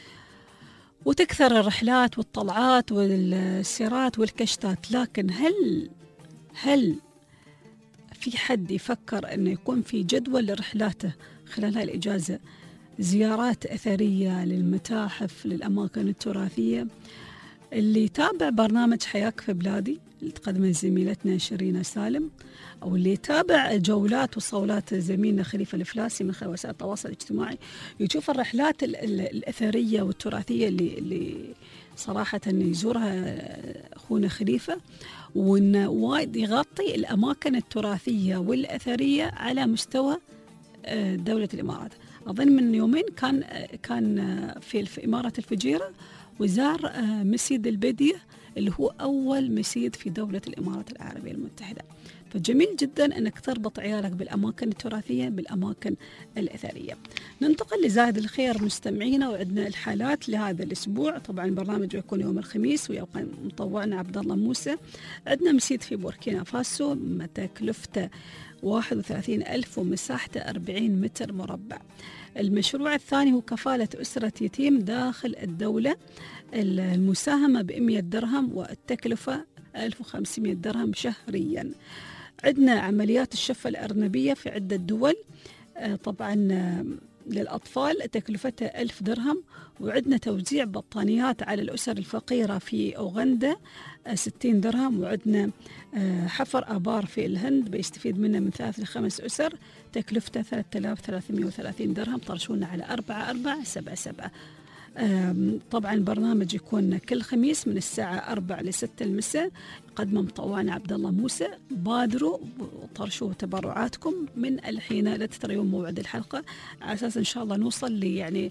وتكثر الرحلات والطلعات والسيرات والكشتات. لكن هل في حد يفكر أنه يكون في جدول لرحلاته خلال الإجازة، زيارات أثرية للمتاحف للأماكن التراثية؟ اللي يتابع برنامج حياك في بلادي اللي تقدمه زميلتنا شيرين سالم، أو اللي يتابع جولات وصولات زميلنا خليفة الفلاسي من خلال وسائل التواصل الاجتماعي، يشوف الرحلات الأثرية والتراثية اللي صراحة يزورها أخونا خليفة، وإنه وايد يغطي الأماكن التراثية والأثرية على مستوى دولة الإمارات. أظن من يومين كان في إمارة الفجيرة وزار مسجد البدية اللي هو أول مسجد في دولة الإمارات العربية المتحدة. فجميل جدا أنك تربط عيالك بالأماكن التراثية بالأماكن الأثرية. ننتقل لزاهد الخير مستمعينا، وعندنا الحالات لهذا الأسبوع. طبعا البرنامج يكون يوم الخميس ويبقى مطوعنا عبد الله موسى. عندنا مسجد في بوركينا فاسو تكلفته 31,000 ومساحته 40 متر مربع. المشروع الثاني هو كفالة أسرة يتيم داخل الدولة، المساهمة ب100 درهم والتكلفة 1500 درهم شهريا. عندنا عمليات الشفة الأرنبية في عدة دول، طبعا للأطفال تكلفتها 1000 درهم. وعندنا توزيع بطانيات على الأسر الفقيرة في أوغندا 60 درهم. وعندنا حفر آبار في الهند بيستفيد منه من 3 ل 5 أسر، تكلفته 3330 درهم. طرشونا على 4477. طبعا البرنامج يكون كل خميس من الساعة 4 ل 6 المساء، قدمه مطوعنا عبد الله موسى. بادروا وطرشوا تبرعاتكم من الحين لا تتريون موعد الحلقة، على أساس إن شاء الله نوصل يعني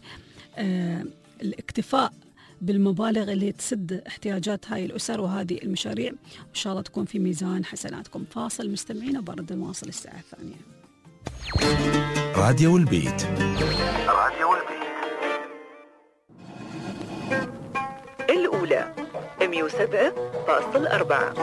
الاكتفاء بالمبالغ اللي تسد احتياجات هاي الأسر وهذه المشاريع، وإن شاء الله تكون في ميزان حسناتكم. فاصل مستمعين وبرد نواصل الساعة الثانية. راديو البيت. راديو البيت الأولى 107.4.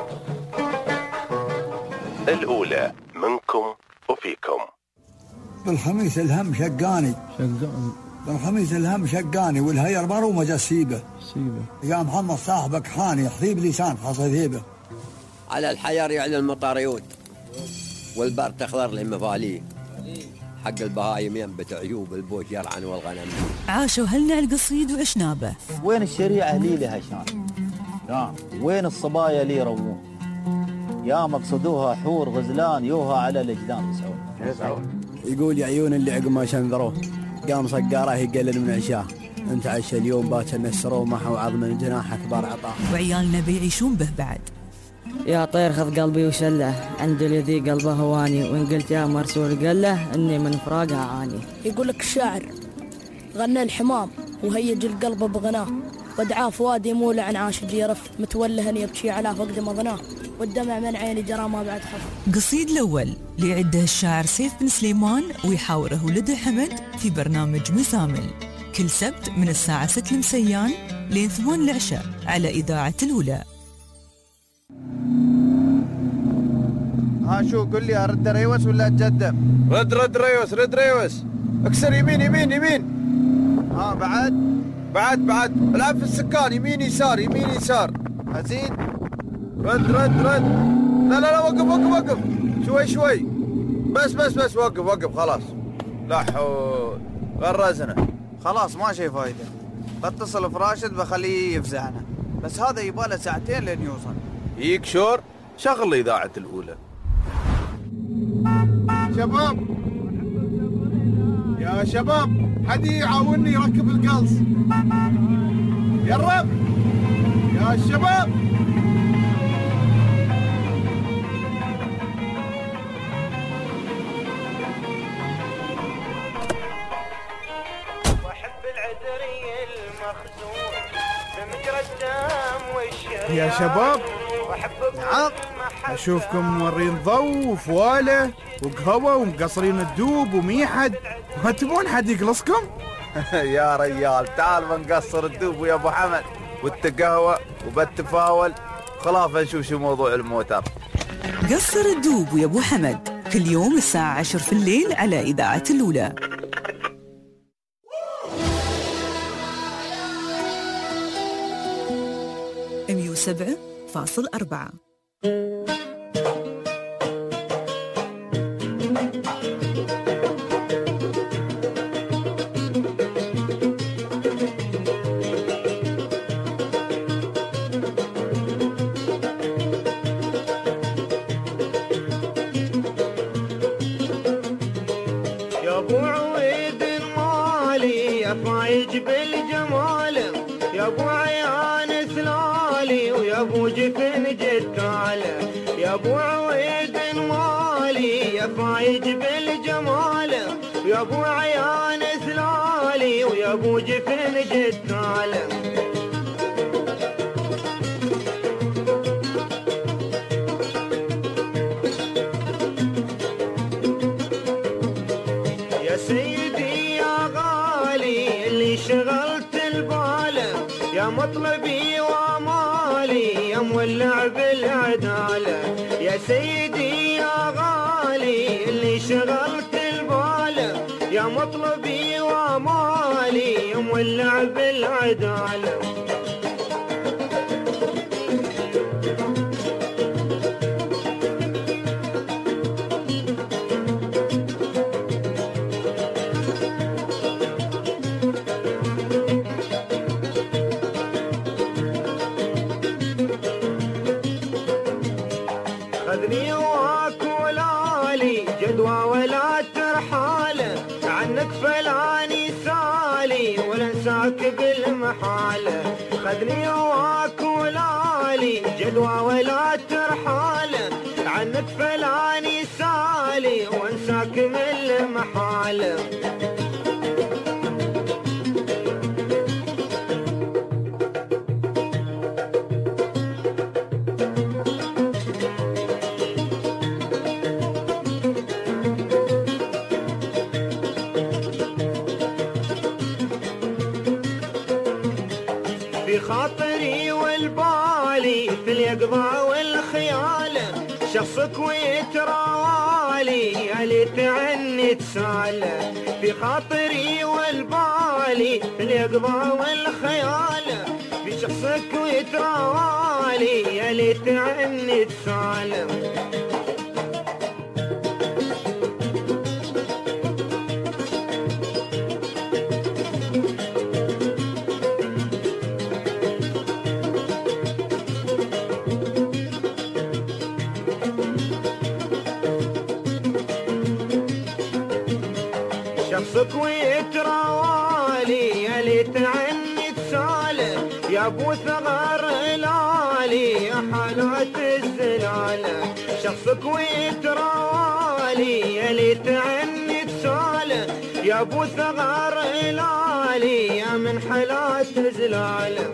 الأولى منكم وفيكم. بالخميس الهم شقاني بالخميس الهم شقاني والهير مرو مجسيبه يا محمد صاحبك حاني حثيب لسان حصيبه. على الحيار يعلى المطاريود والبر تخضر للمفاليه، حق البهايم ينبت عيوب البوش يرعن والغنم. عاشوا هلنا القصيد وعشنا به. وين الشريعة لي لهشان؟ وين الصبايا لي روون؟ يا مقصدوها حور غزلان يوها على الجدان يسعون. يقول يا عيون اللي عقب ما شنذروه قام صقاره يقلل من عشاه، انت عش اليوم باكر نسروه محو عظم من جناح اكبر عطاه. وعيالنا بيعيشون به بعد. يا طير خذ قلبي وشله، عند الذي قلبه هواني، وان قلت يا مرسول قله اني من فراقها عاني. يقول لك الشاعر غنى الحمام وهيج القلب بغناه، ودعاه فؤادي مولع عن عاش جيرف، متولهن يبكي على فقد مضناه، والدمع من عيني جرى ما بعد خف. قصيد الأول ليعده الشاعر سيف بن سليمان ويحاوره ولده حمد في برنامج مسامل كل سبت من الساعة 6 المسيان لين 8 العشاء على إذاعة الأولى. شو قل لي ارد ريوس ولا اتقدم؟ رد ريوس اكسر يمين بعد العب في السكان يمين يسار ازيد رد لا وقف شوي بس وقف خلاص لا حول غرزنا. خلاص ما شي فايدة. بتصل براشد بخليه يفزعنا، بس هذا يباله ساعتين لين يوصل. ييك شور شغل إذاعة الأولى. شباب يا شباب، حد يعاوني يركب القلص. يا شباب. يا شباب، نعم، اشوفكم مورين ضو وفواله وقهوه ومقصرين الدوب وميحد، ما تبون حد يقلصكم؟ يا ريال تعال بنقصر الدوب ويا ابو حمد والتقهوه وبتفاول. خلاص نشوف شو موضوع الموتر. قصر الدوب ويا ابو حمد كل يوم الساعة 10 في الليل على إذاعة الأولى. 107.4. جفن جتاله يا ابو عويد المالي يا فايج بالجماله يا ابو عيان ثلالي ويا ابو جفن جتاله يا سيدي يا غالي اللي شغلت الباله يا مطلبي يا مولع بالعدالة يا سيدي يا غالي اللي شغلت البالة يا مطلبي ومالي يا مولع بالعدالة خذني واكولالي جدوى ولا ترحاله عنك فلاني سالي ولا انساك بالمحاله خذني واكولالي جدوى ولا ترحاله عنك فلاني سالي وانساك من المحاله خاطري والبالي في اليقظة والخيالة شخصك ويترالي يا ليت عني تسالة في خاطري والبالي في اليقظة والخيالة في شخصك ويترالي يا ليت عني تسالة شخصك ويتراوالي يا ليت عني تساله يا ابو ثغر هلالي يا حالات الزلاله شخصك ويتراوالي يا ليت عني تساله يا ابو ثغر هلالي يا من حالات زلاله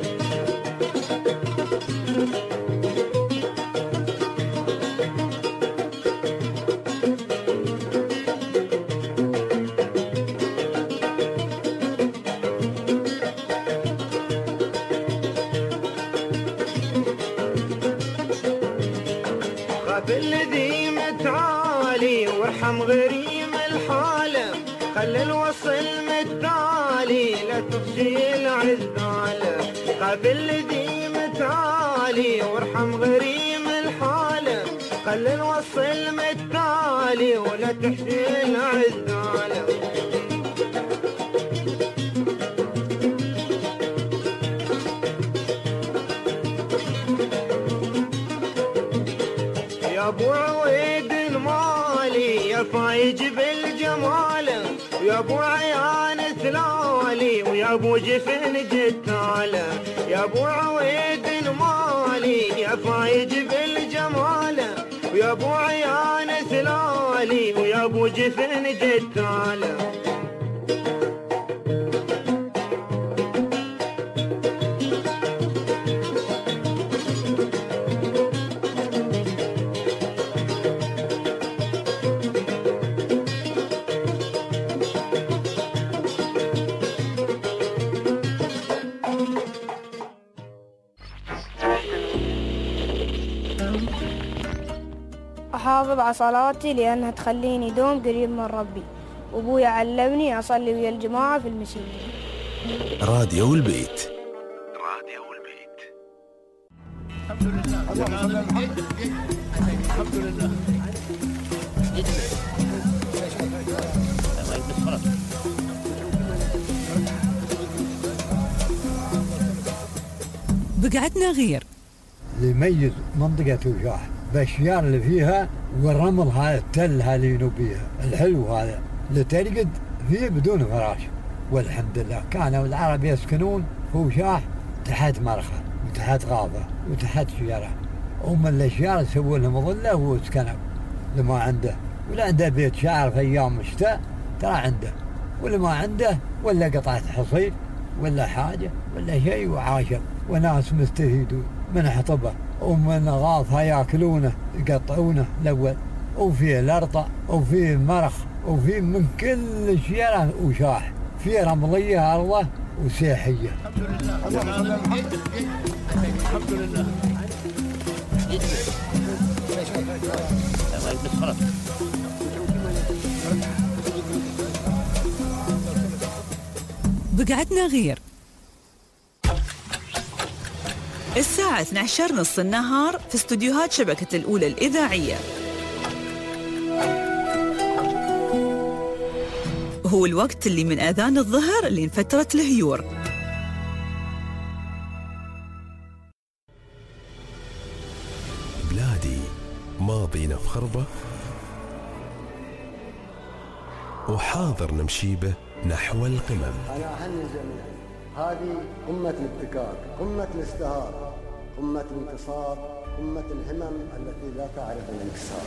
بالذي متعالي وارحم غريم الحالة خلي الوصل متعالي لا تفشي العزالة خاف الذي متعالي وارحم غريم الحالة خلي الوصل متعالي العالي ولا تحسين عزالة. يا ابو عويد المالي يا فايج بالجمال، ويا ابو عيان ثلالي ويا ابو جفن جتاله. يا ابو عويد المالي يا فايج بالجمال، ويا ابو عيان ثلالي ويا ابو جفن جتاله. أحافظ على صلاتي لأنها تخليني دوم قريب من ربي، وأبوي علمني أصلي ويا الجماعة في المسجد. راديو البيت. راديو البيت. الحمد لله. بقعتنا غير اللي يميز منطقة وشاح بالاشياء اللي فيها، والرمل هذا التل هذا ينوبيها الحلو هذا اللي ترقد فيه بدون فراش. والحمد لله كانوا العرب يسكنون في وشاح تحت مرخى وتحت غابة وتحت شجرة، ومن الاشياء اللي سووا لهم ظله وسكنوا. اللي ما عنده ولا عنده بيت شعر في ايام الشتاء ترى عنده، واللي ما عنده ولا قطعة حصير ولا حاجة ولا شيء وعاشر. وناس مستفيدون من حطبه ومن غاثها ياكلونه يقطعونه الاول، وفيه الارطة وفيه المرخ وفيه من كل شيء وشاح. فيه رمليه ارضه وسيحيه. الحمد لله. بقعتنا غير الساعة 12 نص النهار في استوديوهات شبكة الأولى الإذاعية. هو الوقت اللي من آذان الظهر لين فترة الهيور. بلادي ماضينا في خربة وحاضر نمشي به نحو القمم. أنا أهني الجميع، هذه قمة الابتكار، قمة الازدهار، قمة الانتصار، قمة الهمم التي لا تعرف الانكسار.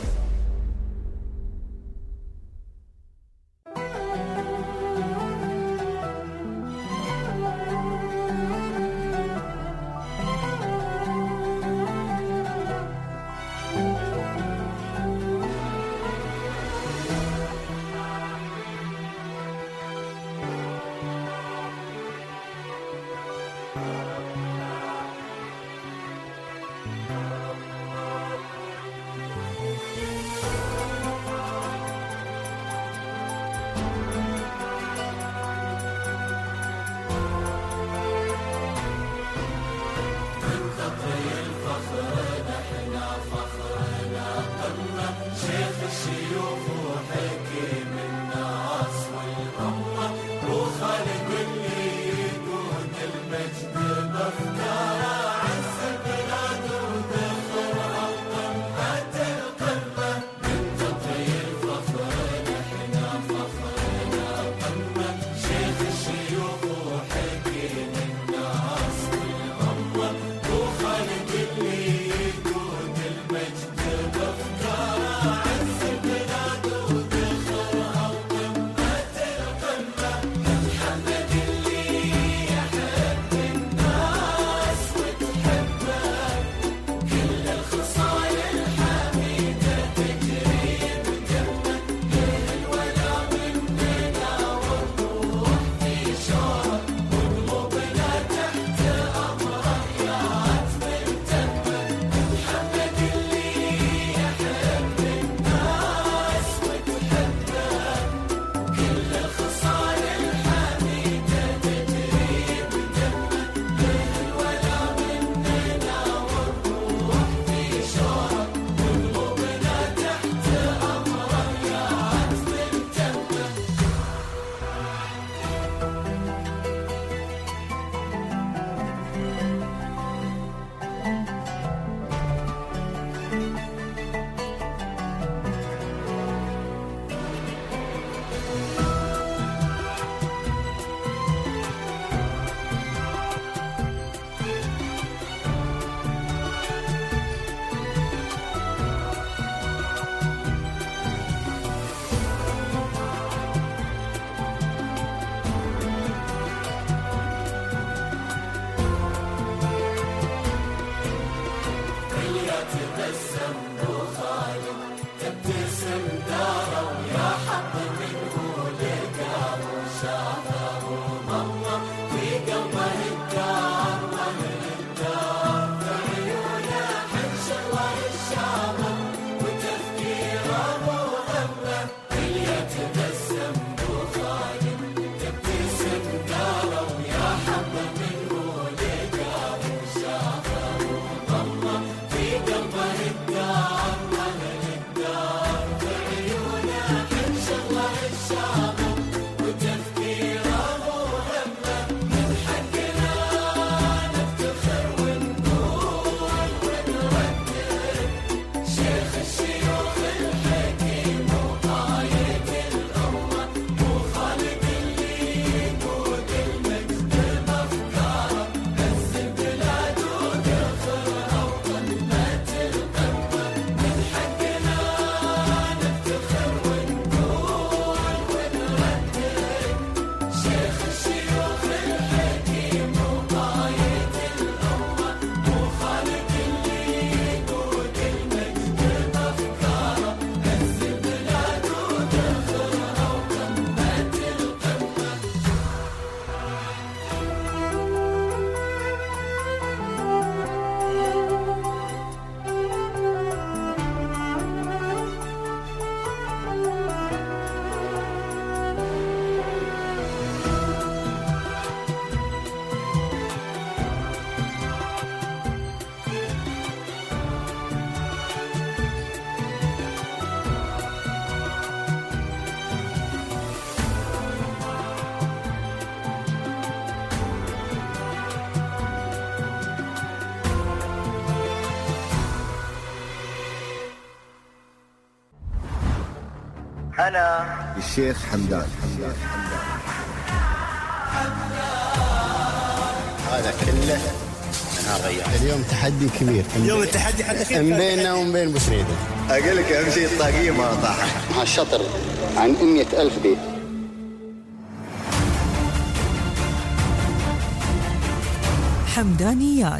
أنا الشيخ حمدان. هذا كله نهار غيار. اليوم تحدي كبير. اليوم التحدي حتى بيننا وبين بوسريدة. أقول لك أهم شيء الطاقية ما طاحت. مع الشطر عن 100,000 بيت. حمدانيات.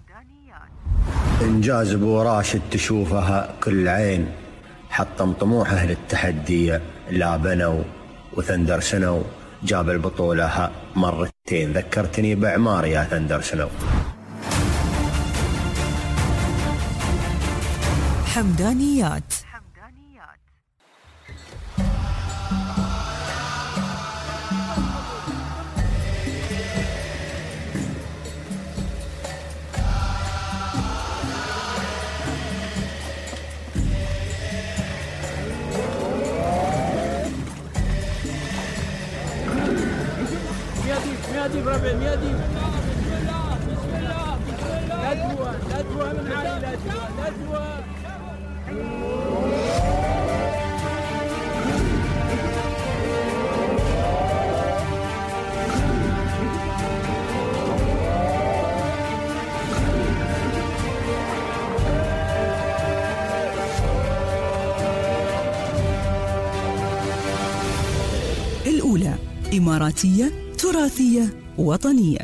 إنجاز أبو راشد تشوفها كل عين، حطم طموحه للتحدية، لا بنوا وثندر سنو، جاب البطولة مرتين، ذكرتني بأعمار يا ثندر سنو. حمدانيات. ميادي بربع ميادي. بسم الله ندوة من عالي ندوة. الأولى إماراتية تراثية وطنية.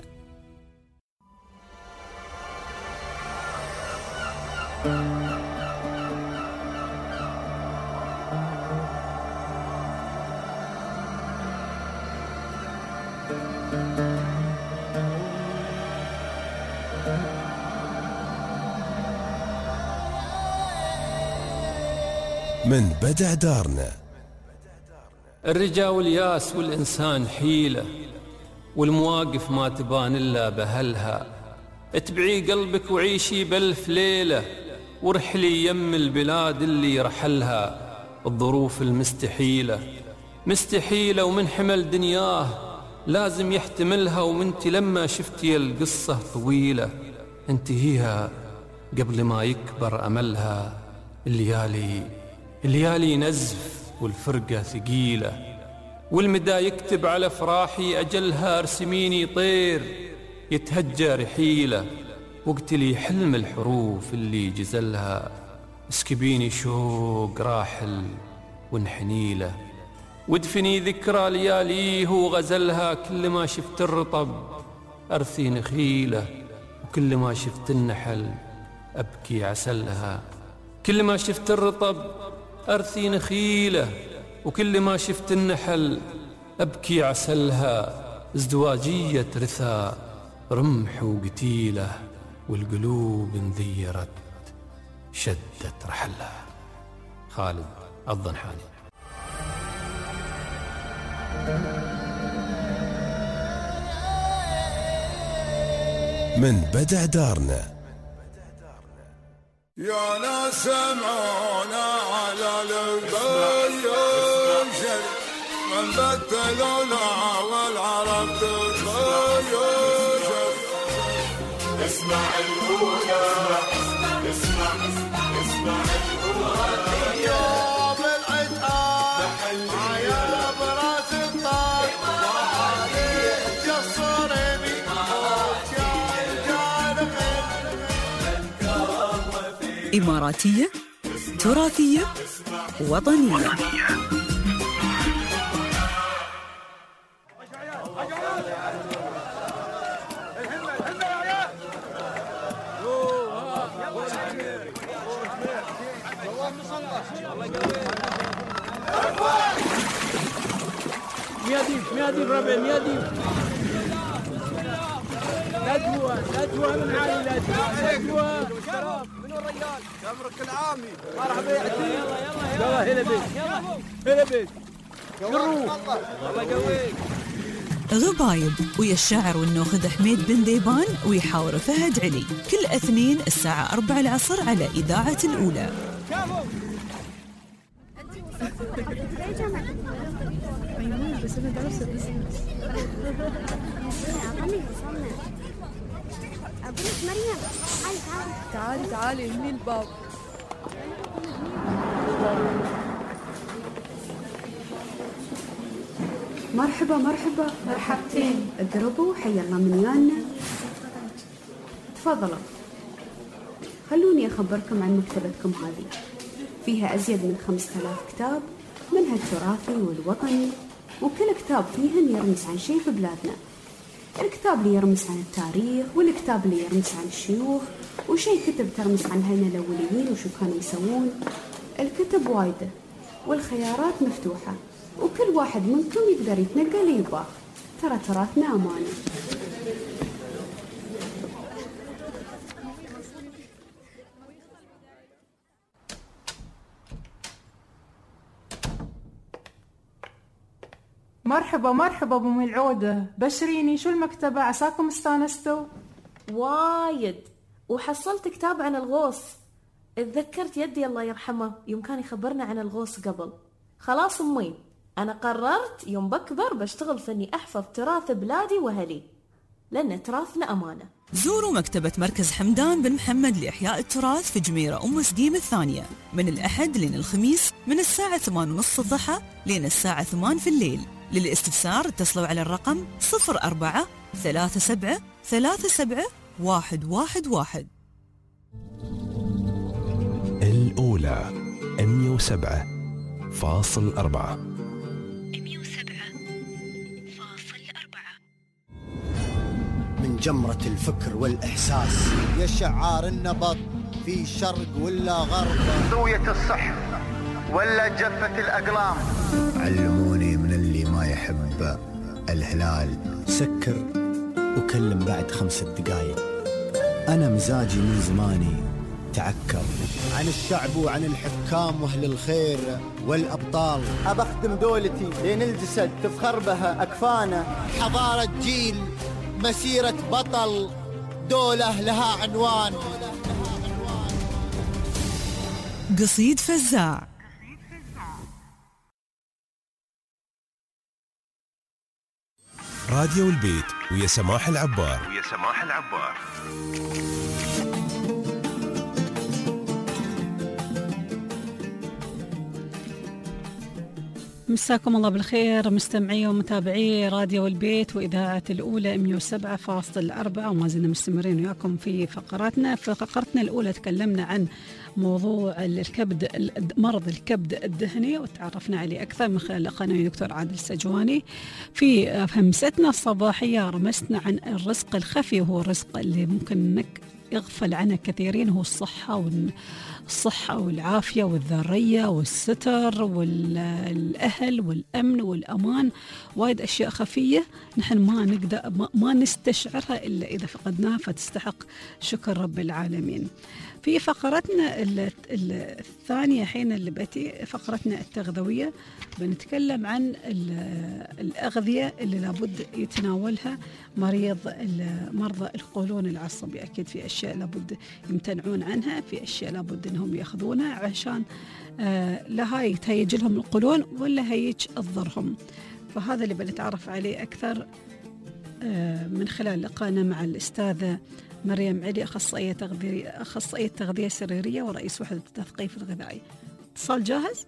من بدع دارنا. الرجا والياس والإنسان حيلة، والمواقف ما تبان إلا بهلها. اتبعي قلبك وعيشي بألف ليلة، وارحلي يم البلاد اللي رحلها. الظروف المستحيلة مستحيلة، ومن حمل دنياه لازم يحتملها. ومنتي لما شفتي القصة طويلة، انتهيها قبل ما يكبر أملها. الليالي نزف والفرقة ثقيلة، والمدى يكتب على فراحي أجلها. ارسميني طير يتهجى رحيلة، واقتلي حلم الحروف اللي جزلها. اسكبيني شوق راحل وانحنيله، وادفني ذكرى لياليه وغزلها. كل ما شفت الرطب أرثي نخيله، وكل ما شفت النحل أبكي عسلها. كل ما شفت الرطب أرثي نخيله، وكل ما شفت النحل أبكي عسلها. ازدواجية رثاء رمح وقتيلة، والقلوب انذيرت شدت رحلها. خالد الضنحاني. من بدع دارنا. يا ناس سمعونا على البيوت، من بدلونا والعرب تبيوت. اسمع الأولى، اسمع الأولى. يوم العتاب يا براس الطاق، جصرني إماراتية تراثية وطنية. ميادي بربع ميادي. ندوة من عالي ندوة. منو الرجال؟ تمرك العامي. مرحبا يلا هلا بيك الله يقويك. غبايب ويا الشاعر والنوخذ حميد بن ذيبان ويحاور فهد علي، كل اثنين الساعة 4 العصر على إذاعة الأولى. بس انا درست بزنس. أقولك مريم تعالي هني الباب. مرحبا مرحبا مرحبتين. اقربوا، حي الله من يانا. تفضلوا. خلوني أخبركم عن مكتبتكم هذه. فيها أزيد من 5000 كتاب، منها التراثي والوطني، وكل كتاب فيهن يرمز عن شيء في بلادنا. الكتاب اللي يرمز عن التاريخ، والكتاب اللي يرمز عن الشيوخ، وشيء كتب ترمز عن هنا الأوليين وشو كانوا يسوون. الكتب وايدة والخيارات مفتوحة، وكل واحد منكم يقدر يتنقل اللي يبغاه. ترى تراثنا أمانة. مرحبا مرحبا ابو العودة، بشريني شو المكتبة، عساكم استانستوا؟ وايد، وحصلت كتاب عن الغوص. اتذكرت يدي الله يرحمه يوم كان يخبرنا عن الغوص قبل. خلاص امي، انا قررت يوم بكبر بشتغل في اني احفظ تراث بلادي واهلي، لان تراثنا امانة. زوروا مكتبة مركز حمدان بن محمد لإحياء التراث في جميرة أم سقيم الثانية من الأحد لين الخميس من الساعة 8:30 الضحى لين الساعة 8 في الليل. للاستفسار اتصلوا على الرقم 04 37 37 111. الأولى 107.4. من جمرة الفكر والإحساس يا شعار النبض في شرق ولا غرب، ضوية الصح ولا جفة الأقلام. علموني من اللي ما يحب الهلال. سكر وكلم بعد 5 دقايق. أنا مزاجي من زماني تعكر عن الشعب وعن الحكام وأهل الخير والأبطال. أبخدم دولتي لين الجسد تفخر بها أكفانا. حضارة جيل، مسيرة بطل، دولة لها عنوان. قصيد فزاع. راديو البيت ويا سماح العبار. مساكم الله بالخير مستمعي ومتابعي راديو البيت وإذاعة الأولى 107.4، وما زلنا مستمرين وياكم في فقراتنا. في فقرتنا الأولى تكلمنا عن موضوع الكبد، مرض الكبد الدهني، وتعرفنا عليه أكثر من خلال لقاءنا دكتور عادل سجواني. في همستنا الصباحية رمسنا عن الرزق الخفي، وهو الرزق اللي ممكن انك يغفل عنه كثيرين، هو الصحة والعافية والذرية والستر والأهل والأمن والأمان. وايد أشياء خفية نحن ما نقدر ما نستشعرها إلا إذا فقدناها، فتستحق شكر رب العالمين. في فقرتنا الثانية حين اللي بأتي فقرتنا التغذوية، بنتكلم عن الأغذية اللي لابد يتناولها مرضى القولون العصبي. أكيد في أشياء لابد يمتنعون عنها، في أشياء لابد أنهم يأخذونها عشان لا هاي تهيج لهم القولون ولا هيج تضرهم. فهذا اللي بنتعرف عليه أكثر من خلال لقاءنا مع الأستاذة مريم علي، أخصائية تغذية سريرية ورئيس وحدة التثقيف الغذائي. اتصال جاهز؟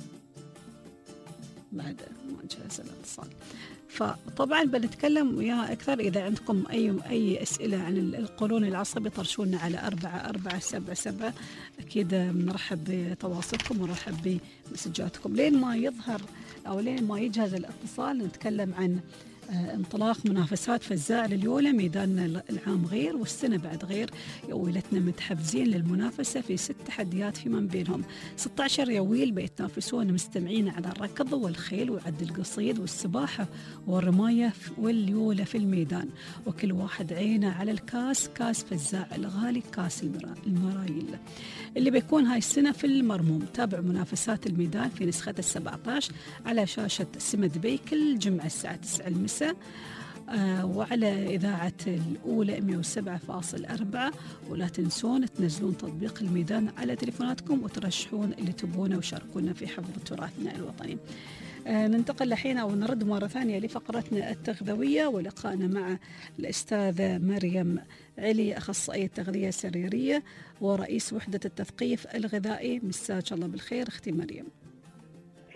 بعد ما جاهز الاتصال. فطبعا بنتكلم ويا أكثر. إذا عندكم أي أسئلة عن القولون العصبي طرشونا على 4477. أكيد نرحب بتواصلكم ونرحب بمسجاتكم. لين ما يظهر أو لين ما يجهز الاتصال نتكلم عن انطلاق منافسات فزاع لليولة. ميداننا العام غير والسنة بعد غير، يويلتنا متحفزين للمنافسة في 6 تحديات في من بينهم 16 يويل بيتنافسون مستمعين على الركض والخيل وعد القصيد والسباحة والرماية واليولة في الميدان، وكل واحد عينه على الكاس، كاس فزاع الغالي، كاس المرايل اللي بيكون هاي السنة في المرموم. تابعوا منافسات الميدان في نسخة 17 على شاشة سمد بي كل جمعة الساعة 9 المساء، وعلى إذاعة الأولى 107.4. ولا تنسون تنزلون تطبيق الميدان على تليفوناتكم وترشحون اللي تبونه وشاركونا في حفظ تراثنا الوطني. ننتقل الحين أو نرد مرة ثانية لفقرتنا التغذوية ولقائنا مع الأستاذة مريم علي، أخصائية تغذية سريرية ورئيس وحدة التثقيف الغذائي. مساك الله بالخير أختي مريم.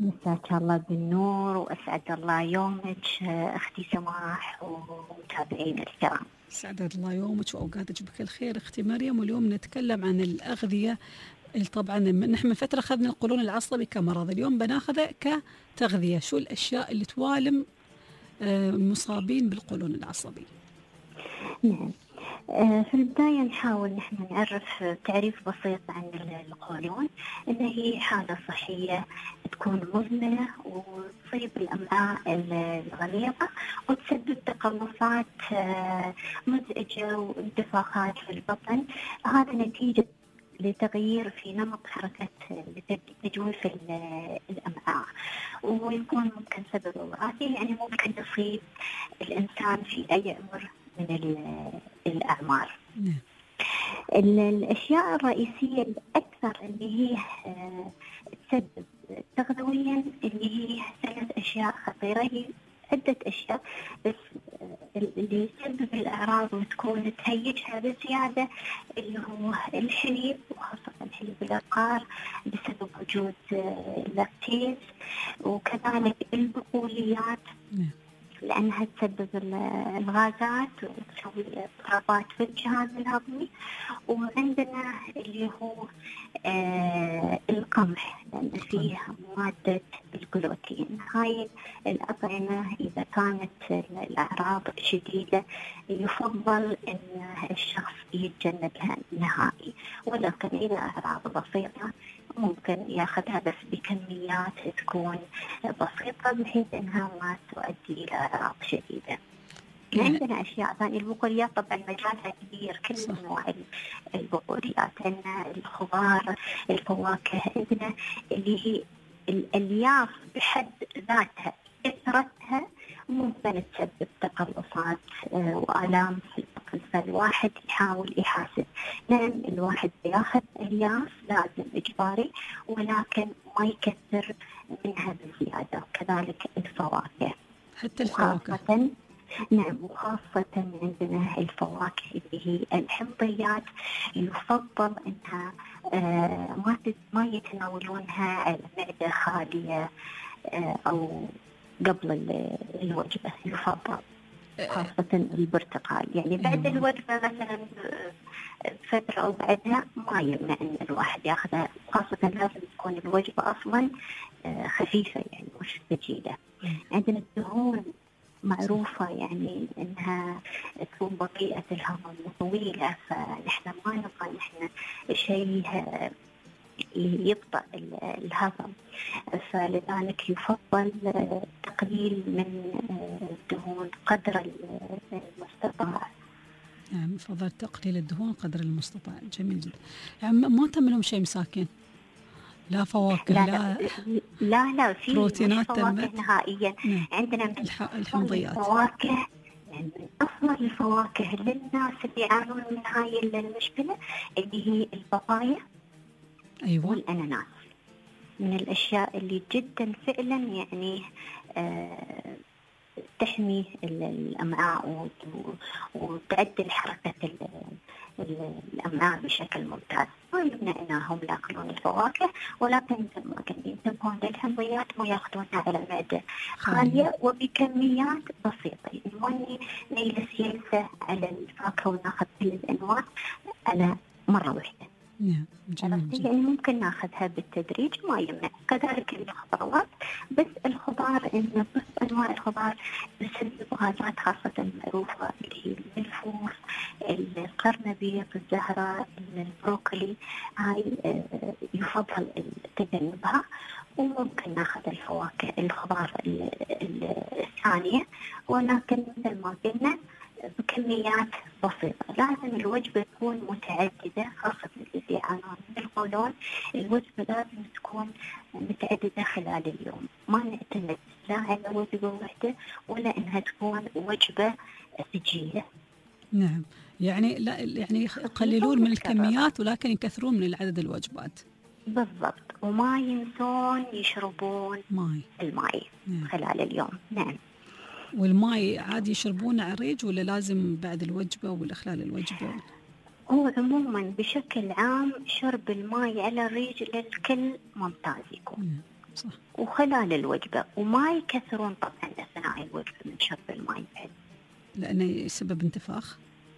مساك الله بالنور وأسعد الله يومك أختي سماح ومتابعين الكرام. سعد الله يومك وأوقاتك بكل خير أختي مريم. واليوم نتكلم عن الأغذية. طبعا نحن من فترة أخذنا القولون العصبي كمرض، اليوم بناخذه كتغذية. شو الأشياء اللي توالم المصابين بالقولون العصبي؟ نعم، في البداية نحاول نحن نعرف تعريف بسيط عن القولون، إن هي حالة صحية تكون مزمنة وتصيب الأمعاء الغليظة وتسبب تقلصات مزعجة وانتفاخات في البطن. هذا نتيجة لتغيير في نمط حركة تجويف الأمعاء، ويكون ممكن سبب وراثي، يعني ممكن يصيب الإنسان في أي عمر من الأعمار. الأشياء الرئيسية الأكثر اللي هي تسبب تغذويا اللي هي 3 أشياء خطيرة، هي عدة أشياء بس اللي يسبب الأعراض وتكون تهيجها بزيادة اللي هو الحليب، وخاصة حليب الأبقار بسبب وجود اللاكتيز، وكذلك البقوليات لأنها تسبب الغازات وتسوي اضطرابات في الجهاز الهضمي. وعندنا اللي هو القمح لأن فيه مادة الجلوتين. هاي الأطعمة إذا كانت الأعراض شديدة يفضل أن الشخص يتجنبها نهائي، ولكن إذا أعراض بسيطة ممكن ياخذها بس بكميات تكون بسيطة بحيث أنها ما تؤدي إلى أعراض شديدة. عندنا أشياء ثانية، البقوليات طبعا مجالها كبير، كل أنواع البقوليات، عندنا الخضار، الفواكه، عندنا اللي هي الألياف بحد ذاتها كثرتها ممكن تسبب تقلصات وآلام في البطن، فالواحد يحاول يحاسب. نعم الواحد ياخذ ألياف لازم إجباري، ولكن ما يكثر منها بزيادة. وكذلك الفواكه، حتى الفواكه. نعم، وخاصة عندنا الفواكه اللي هي الحمضيات يفضل أنها ما يتناولونها على معدة خالية أو قبل الوجبة. يفضل خاصة البرتقال، يعني بعد الوجبة مثلا فترة أو بعدها ما يمنع أن الواحد يأخذها، خاصة لازم تكون الوجبة أصلا خفيفة يعني مش ثقيلة. عندنا الدهون معروفة يعني أنها تكون بطيئة الهضم وطويلة، فنحن ما نبغى نحن شيء يبطئ الهضم، فلذلك يفضل تقليل من الدهون قدر المستطاع. نعم، يفضل تقليل الدهون قدر المستطاع. جميل جدا. يعني ما تملهم شيء مساكين، لا فواكه لا في بروتينات فواكه نهائيا. عندنا من الحمضيات الفواكه، يعني من أفضل الفواكه للناس اللي يعانون من هاي المشكلة اللي هي البطايا. أيوة. والأناناس من الأشياء اللي جدا فعلا يعني تحمي الأمعاء وتعدل حركة الأمعاء بشكل ممتاز. ما يمنع أنهم يأكلون الفواكه، ولكن ما كانوا ينتبهون للحمضيات ويأخذونها على معدة خالية وبكميات بسيطة، يعني ما نجلس يلسة على الفاكهة وناخذ كل الأنواع على مرة واحدة. يعني ممكن ناخذها بالتدريج ما يمنع. كذلك الخضروات، بس الخضار إن بس أنواع الخضار بسبب غازات خاصة معروفة اللي هي الفلفل، القرنبيط، الزهرة، البروكلي، هاي يفضل تجنبها. وممكن ناخذ الفواكه الخضار الثانية، ولكن مثل ما قلنا بكميات بسيطة. لازم الوجبة تكون متعددة، خاصة اللي يعانون من القولون الوجبة لازم تكون متعددة خلال اليوم، ما نعتمد لا على وجبة واحدة ولا إنها تكون وجبة ثقيلة. نعم، يعني لا يعني يقللون من الكميات ولكن يكثرون من العدد الوجبات. بالضبط، وما ينسون يشربون الماء خلال اليوم. نعم. والماء عادي يشربونه على الريج ولا لازم بعد الوجبة ولا خلال الوجبة؟ هو عموما بشكل عام شرب الماء على الريج للكل ممتاز يكون. صح. وخلال الوجبة، وما يكثرون طبعا أثناء الوجبة من شرب الماء بعد، لأنه يسبب انتفاخ.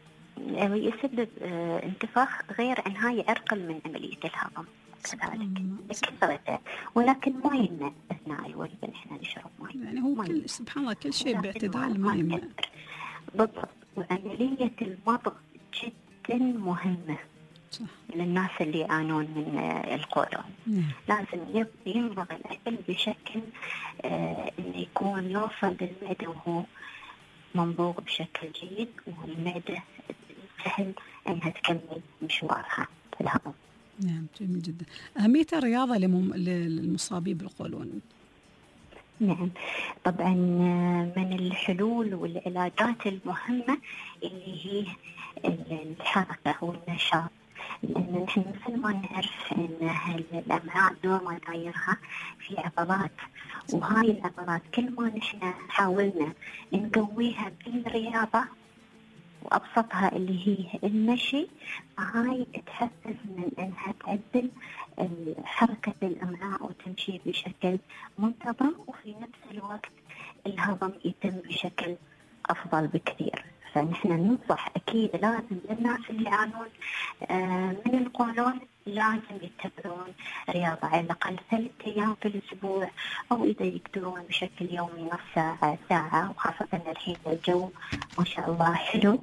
يسبب انتفاخ، غير أنها يعرقل من عملية الهضم كذلك بكثرته، ولكن ما يمنع أثناء الوجبة نحن نشرب ماء. يعني هو سبحان الله كل شيء باعتدال ما يمنع. بالضبط. وعملية المضغ جدا مهمة صح. للناس اللي يعانون من القولون. لازم يمضغ الأكل بشكل إنه يكون يوصل للمعدة وهو منضوغ بشكل جيد، والمعدة سهل أنها تكمل مشوارها في الهضم. نعم جميل جدا. أهمية الرياضة للمصابين بالقولون. نعم طبعا من الحلول والعلاجات المهمة اللي هي الحركة والنشاط، لأن نحن مثل ما نعرف أن الأمعاء دور ما دايرها في عضلات، وهاي العضلات كل ما نحن حاولنا نقويها بالرياضة وأبسطها اللي هي المشي، هاي تحفز من أنها تعدل حركة الأمعاء وتمشي بشكل منتظم، وفي نفس الوقت الهضم يتم بشكل أفضل بكثير. فنحن ننصح أكيد لازم للناس اللي يعانون من القولون لازم يتبعون رياضة على الأقل 3 أيام في الأسبوع، أو إذا يقدرون بشكل يومي نص ساعة، وخاصة الحين الجو ما شاء الله حلو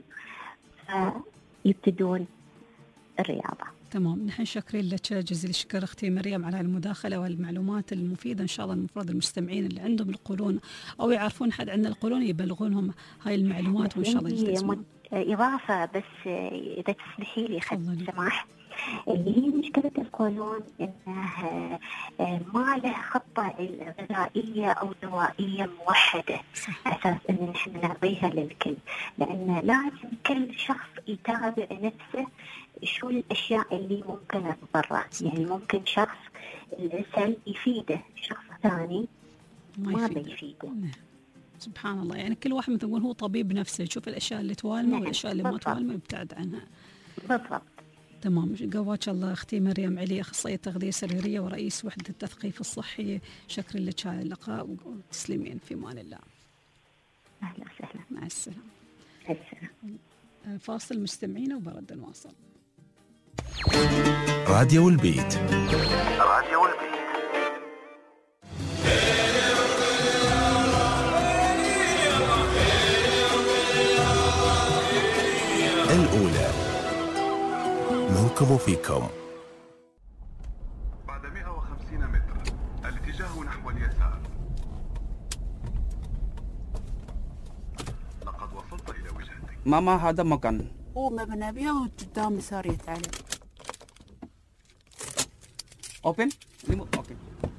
فيبتدون الرياضة. تمام، نحن شاكرين لك جزيل الشكر أختي مريم على المداخلة والمعلومات المفيدة. إن شاء الله المفروض المستمعين اللي عندهم القولون أو يعرفون حد عندنا القولون يبلغونهم هاي المعلومات، وإن شاء الله يلتزمون. إضافة بس إذا تسمحي لي سماح، اللي هي مشكلة القولون إنها ما له خطة غذائية أو دوائية موحدة أساس إن نحن نعطيها للكل، لأن لازم كل شخص يتابع نفسه شو الأشياء اللي ممكن تضره. يعني ممكن شخص العسل يفيده، شخص ثاني ما بيفيده. سبحان الله، يعني كل واحد مثل نقول هو طبيب نفسه، يشوف الأشياء اللي توالمه والأشياء اللي ما توالمه يبتعد عنها. بالضبط. تمام، قواك الله أختي مريم علي، أخصائية تغذية سريرية ورئيس وحدة التثقيف الصحي. شكرا لك على اللقاء وتسلمين في أمان الله. أهلا وسهلا. مع السلامة. فاصل مستمعين وبرد نواصل. راديو البيت. راديو البيت. الأولى منكم وفيكم. بعد 150 متر الاتجاه نحو اليسار. لقد وصلت إلى وجهتك. ماما هذا مكان. مبنى أبيض وقدام يسار يتعلم. Open? Remote. Okay.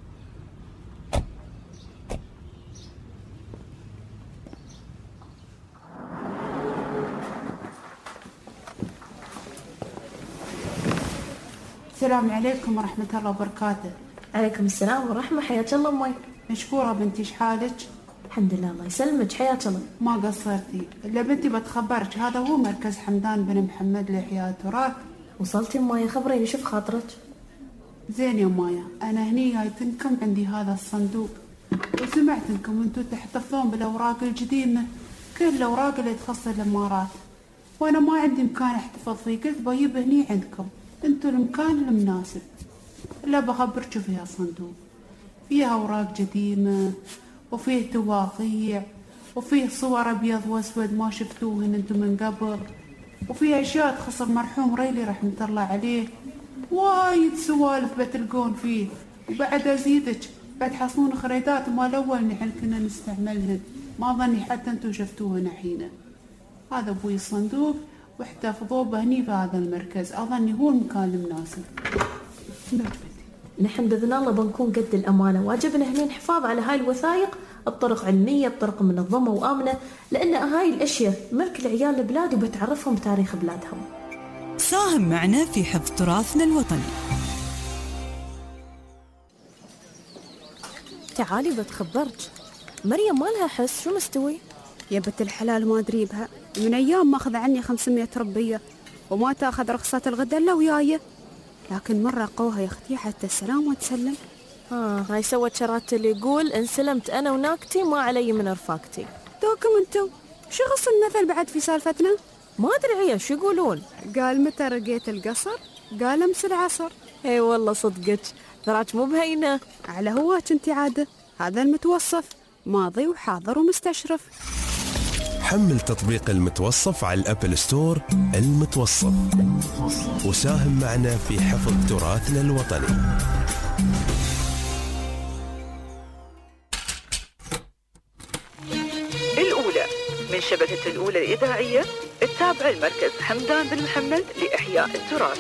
السلام عليكم ورحمة الله وبركاته. عليكم السلام ورحمة. حياك الله أمي. مشكورة بنتي، شحالك؟ الحمد لله الله يسلمك. حياك الله. ما قصرتي. إلا بنتي بتخبرك، هذا هو مركز حمدان بن محمد لإحياء التراث. وصلتي مايا؟ خبريني شوف خاطرك. زين يا مايا، أنا هني جايتنكم عندي هذا الصندوق، وسمعت انكم انتم تحتفظون بالأوراق القديمة، كل الأوراق اللي تخص الإمارات، وأنا ما عندي مكان احتفظ فيه، قلت بجيب هني عندكم، انتم المكان المناسب. إلا بخبرك فيها صندوق، فيها أوراق قديمة، وفيه تواقيع، وفيه صور أبيض وأسود ما شفتوهن انتم من قبل، وفيه أشياء تخص المرحوم ريلي رحمة الله عليه، وايد سوالف بتلقون فيه. وبعد أزيدك بتحصلون خريطات مال أول نحن كنا نستعملهن، ما ظني حتى انتم شفتوهن حين. هذا أبوي الصندوق واحتفظوه بهني في هذا المركز، أظني هو المكان المناسب. نحن بإذن الله بنكون قد الأمانة، واجبنا هنا الحفاظ على هاي الوثائق بطرق علمية بطرق منظمة وآمنة، لأن هاي الأشياء ملك العيال البلاد وبتعرفهم تاريخ بلادهم. ساهم معنا في حفظ تراثنا الوطني. تعالي بتخبرك، مريم ما لها حس، شو مستوي؟ يا بنت الحلال ما أدري بها، من أيام ما أخذ عني 500 ربية وما تأخذ رخصة الغدا إلا وياي، لكن مرة قوها يا أختي حتى السلام وتسلم، هاي سوت شرات اللي يقول انسلمت أنا وناكتي ما علي من رفاقتي. توكم انتو شو غص المثل بعد في سالفتنا؟ ما أدري عيا شو يقولون. قال متى رقيت القصر قال امس العصر. اي والله صدقك ذراك مو بهينة. على هواك انتي عادة، هذا المتوصف ماضي وحاضر ومستشرف. حمل تطبيق المتوصف على الأبل ستور. المتوصف، وساهم معنا في حفظ تراثنا الوطني. الأولى من شبكة الأولى الإذاعية التابعة لمركز حمدان بن محمد لإحياء التراث.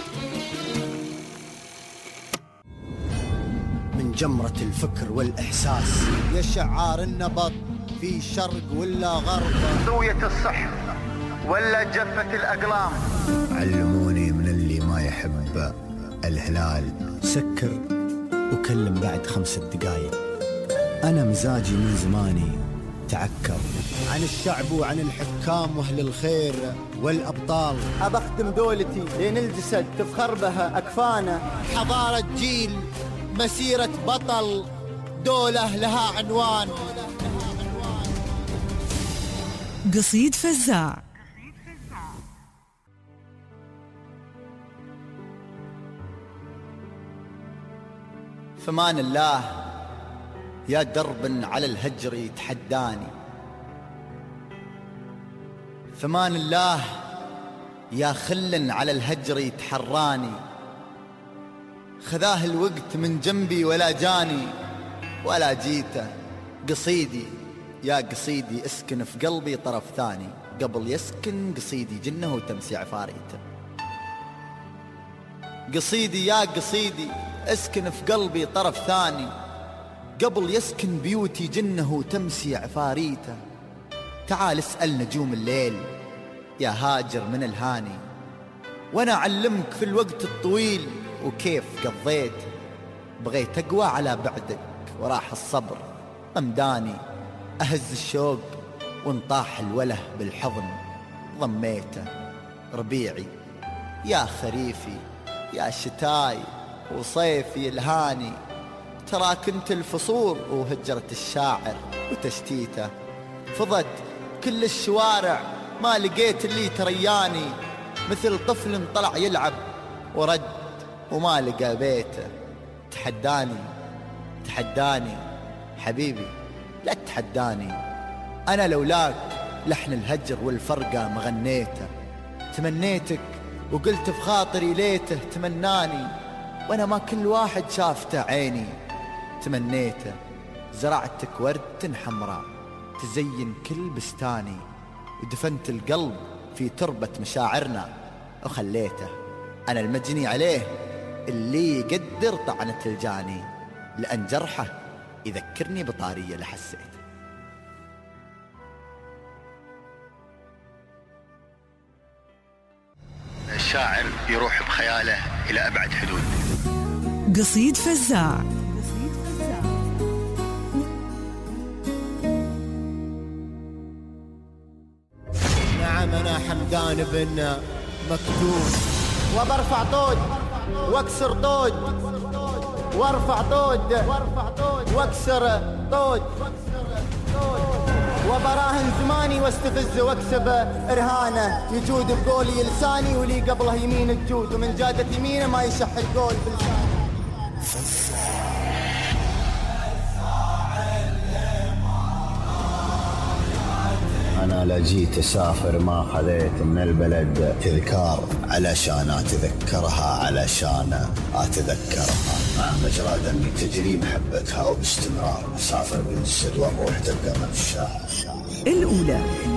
من جمرة الفكر والإحساس يا شعار النبض في شرق ولا غرب، زوية الصح ولا جفة الأقلام. علموني من اللي ما يحب الهلال سكر وكلم بعد 5 دقايق. أنا مزاجي من زماني تعكر عن الشعب وعن الحكام وأهل الخير والأبطال. أبختم دولتي لين الجسد تفخر بها أكفانا. حضارة جيل، مسيرة بطل، دولة لها عنوان. قصيد فزاع. فمان الله يا درب على الهجر يتحداني. فمان الله يا خل على الهجر يتحراني. خذاه الوقت من جنبي ولا جاني ولا جيته. قصيدي يا قصيدي اسكن في قلبي طرف ثاني. قبل يسكن قصيدي جنه وتمسي عفاريته. قصيدي يا قصيدي اسكن في قلبي طرف ثاني. قبل يسكن بيوتي جنه وتمسي عفاريته. تعال اسأل نجوم الليل يا هاجر من الهاني، وانا اعلمك في الوقت الطويل وكيف قضيت. بغيت اقوى على بعدك وراح الصبر أمداني. أهز الشوق وانطاح الوله بالحضن ضميته. ربيعي يا خريفي يا شتاي وصيفي الهاني. ترى كنت الفصول وهجرة الشاعر وتشتيته. فضت كل الشوارع ما لقيت اللي ترياني. مثل طفل طلع يلعب ورد وما لقى بيته. تحداني حبيبي لا تحداني. أنا لولاك لحن الهجر والفرقة مغنيته. تمنيتك وقلت في خاطري ليته تمناني. وأنا ما كل واحد شافته عيني تمنيته. زرعتك ورد حمراء تزين كل بستاني. ودفنت القلب في تربة مشاعرنا وخليته. أنا المجني عليه اللي يقدر طعنة الجاني. لأن جرحه يذكرني بطارية لحسيته. الشاعر يروح بخياله إلى أبعد حدود. قصيد فزاع. نعم أنا حمدان بن مكتوم، وبرفع طود واكسر طود، وارفع طود واكسر طود، وبراهن زماني واستفز واكسب ارهانه. يجود بقولي لساني ولي قبله يمين الجود، ومن جادة يمينه ما يشح القول بلساني. أنا لا جيت أسافر ما خذيت من البلد تذكار علشان أتذكرها مع مجرى دمي تجري محبتها وباستمرار أسافر بالسد وأروح تبقى من الشاعر. الأولى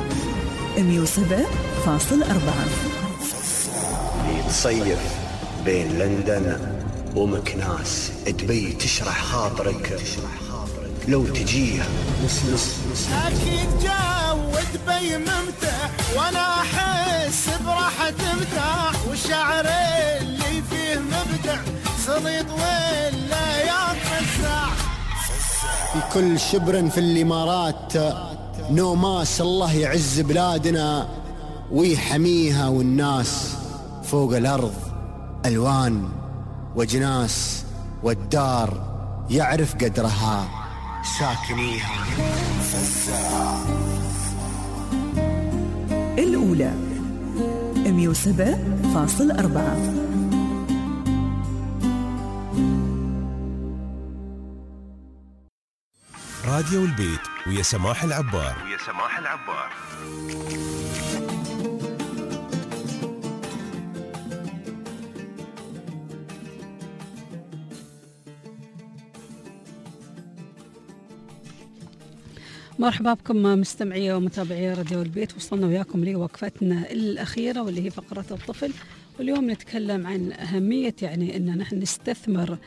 107.4. تصيف بين لندن ومكناس دبي تشرح خاطرك لو تجيها أكيد جو دبي ممتع وأنا أحس براحة متاع، والشعر اللي فيه مبدع صليط ولا يتفزع. في كل شبر في الإمارات نوماس الله يعز بلادنا ويحميها، والناس فوق الأرض ألوان وجناس، والدار يعرف قدرها ساكنيها. الأولى 107.4. راديو البيت ويا سماح العبار. مرحبا بكم مستمعي ومتابعي راديو البيت. وصلنا وياكم لوقفتنا الأخيرة واللي هي فقرة الطفل، واليوم نتكلم عن أهمية يعني أن نحن نستثمر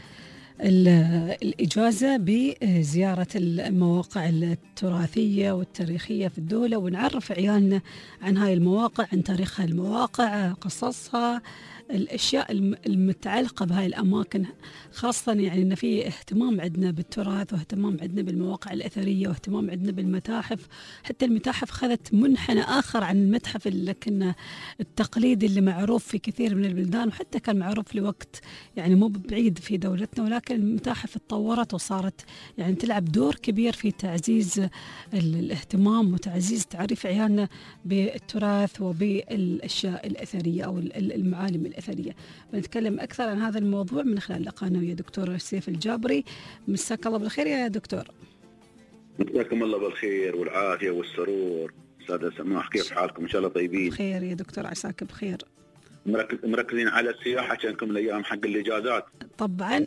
الإجازة بزيارة المواقع التراثية والتاريخية في الدولة، ونعرف عيالنا عن هاي المواقع، عن تاريخ هاي المواقع، قصصها، الأشياء المتعلقة بهاي الأماكن، خاصة يعني أن في اهتمام عندنا بالتراث واهتمام عندنا بالمواقع الأثرية واهتمام عندنا بالمتاحف. حتى المتاحف خذت منحنى آخر عن المتحف اللي كنا التقليدي اللي معروف في كثير من البلدان، وحتى كان معروف لوقت يعني مو بعيد في دولتنا، ولكن المتاحف اتطورت وصارت يعني تلعب دور كبير في تعزيز الاهتمام وتعزيز تعريف عيالنا بالتراث وبالأشياء الأثرية أو المعالم الأثرية. بنتكلم أكثر عن هذا الموضوع من خلال لقاءنا ويا دكتور سيف الجابري. مساك الله بالخير يا دكتور. مساكم الله بالخير والعافية والسرور. أستاذ سماح، كيف حالكم؟ إن شاء الله طيبين. بخير يا دكتور، عساك بخير. مركزين على السياحة عشانكم الأيام حق الإجازات. طبعا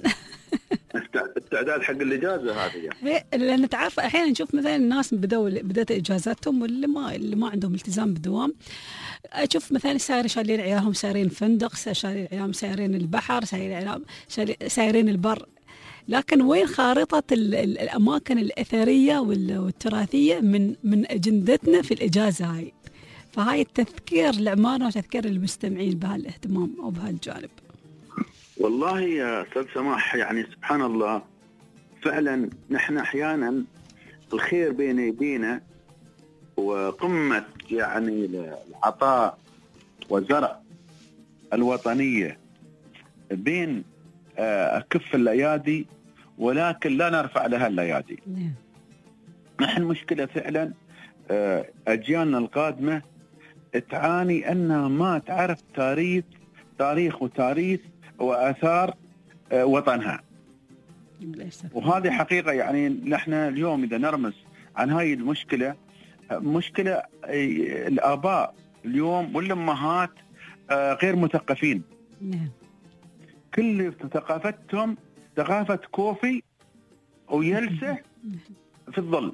استعداد حق الإجازة هذه يعني. لأن تعرف أحيانا نشوف مثلا الناس بدأت إجازاتهم واللي ما عندهم التزام بالدوام، أشوف مثلا شايلين عيالهم سايرين فندق، شايلين عيالهم سايرين البحر، سايرين البر، لكن وين خارطة الأماكن الأثرية والتراثية من أجندتنا في الإجازة هاي؟ فهاي التذكير لعمارنا وتذكير المستمعين بهالاهتمام أو بهالجانب. والله يا أستاذ سماح، يعني سبحان الله فعلا نحن أحيانا الخير بين يدينا وقمة يعني العطاء وزرع الوطنية بين كف الأيادي، ولكن لا نرفع لها الأيادي. نحن مشكلة فعلا أجيالنا القادمة تعاني أنها ما تعرف تاريخ وتاريخ وآثار وطنها، وهذه حقيقة. يعني نحن اليوم إذا نرمز عن هاي المشكلة، مشكلة الآباء اليوم والأمهات غير مثقفين. كل ثقافتهم ثقافة كوفي ويلسة في الظل،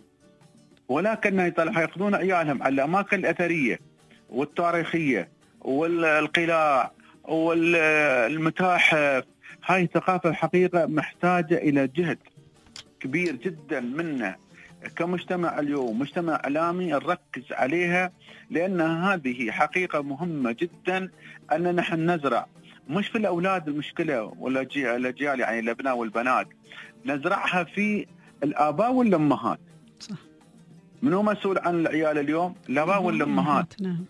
ولكن يأخذون عيالهم على الأماكن الأثرية والتاريخية والقلاع والمتاحف. هاي الثقافة الحقيقة محتاجة إلى جهد كبير جدا منا كمجتمع اليوم، مجتمع إعلامي نركز عليها، لأن هذه حقيقة مهمة جدا أن نحن نزرع مش في الأولاد المشكلة والأجيال يعني الأبناء والبنات، نزرعها في الآباء والأمهات. صح. منو مسؤول عن العيال اليوم؟ الآباء والأمهات. نعم.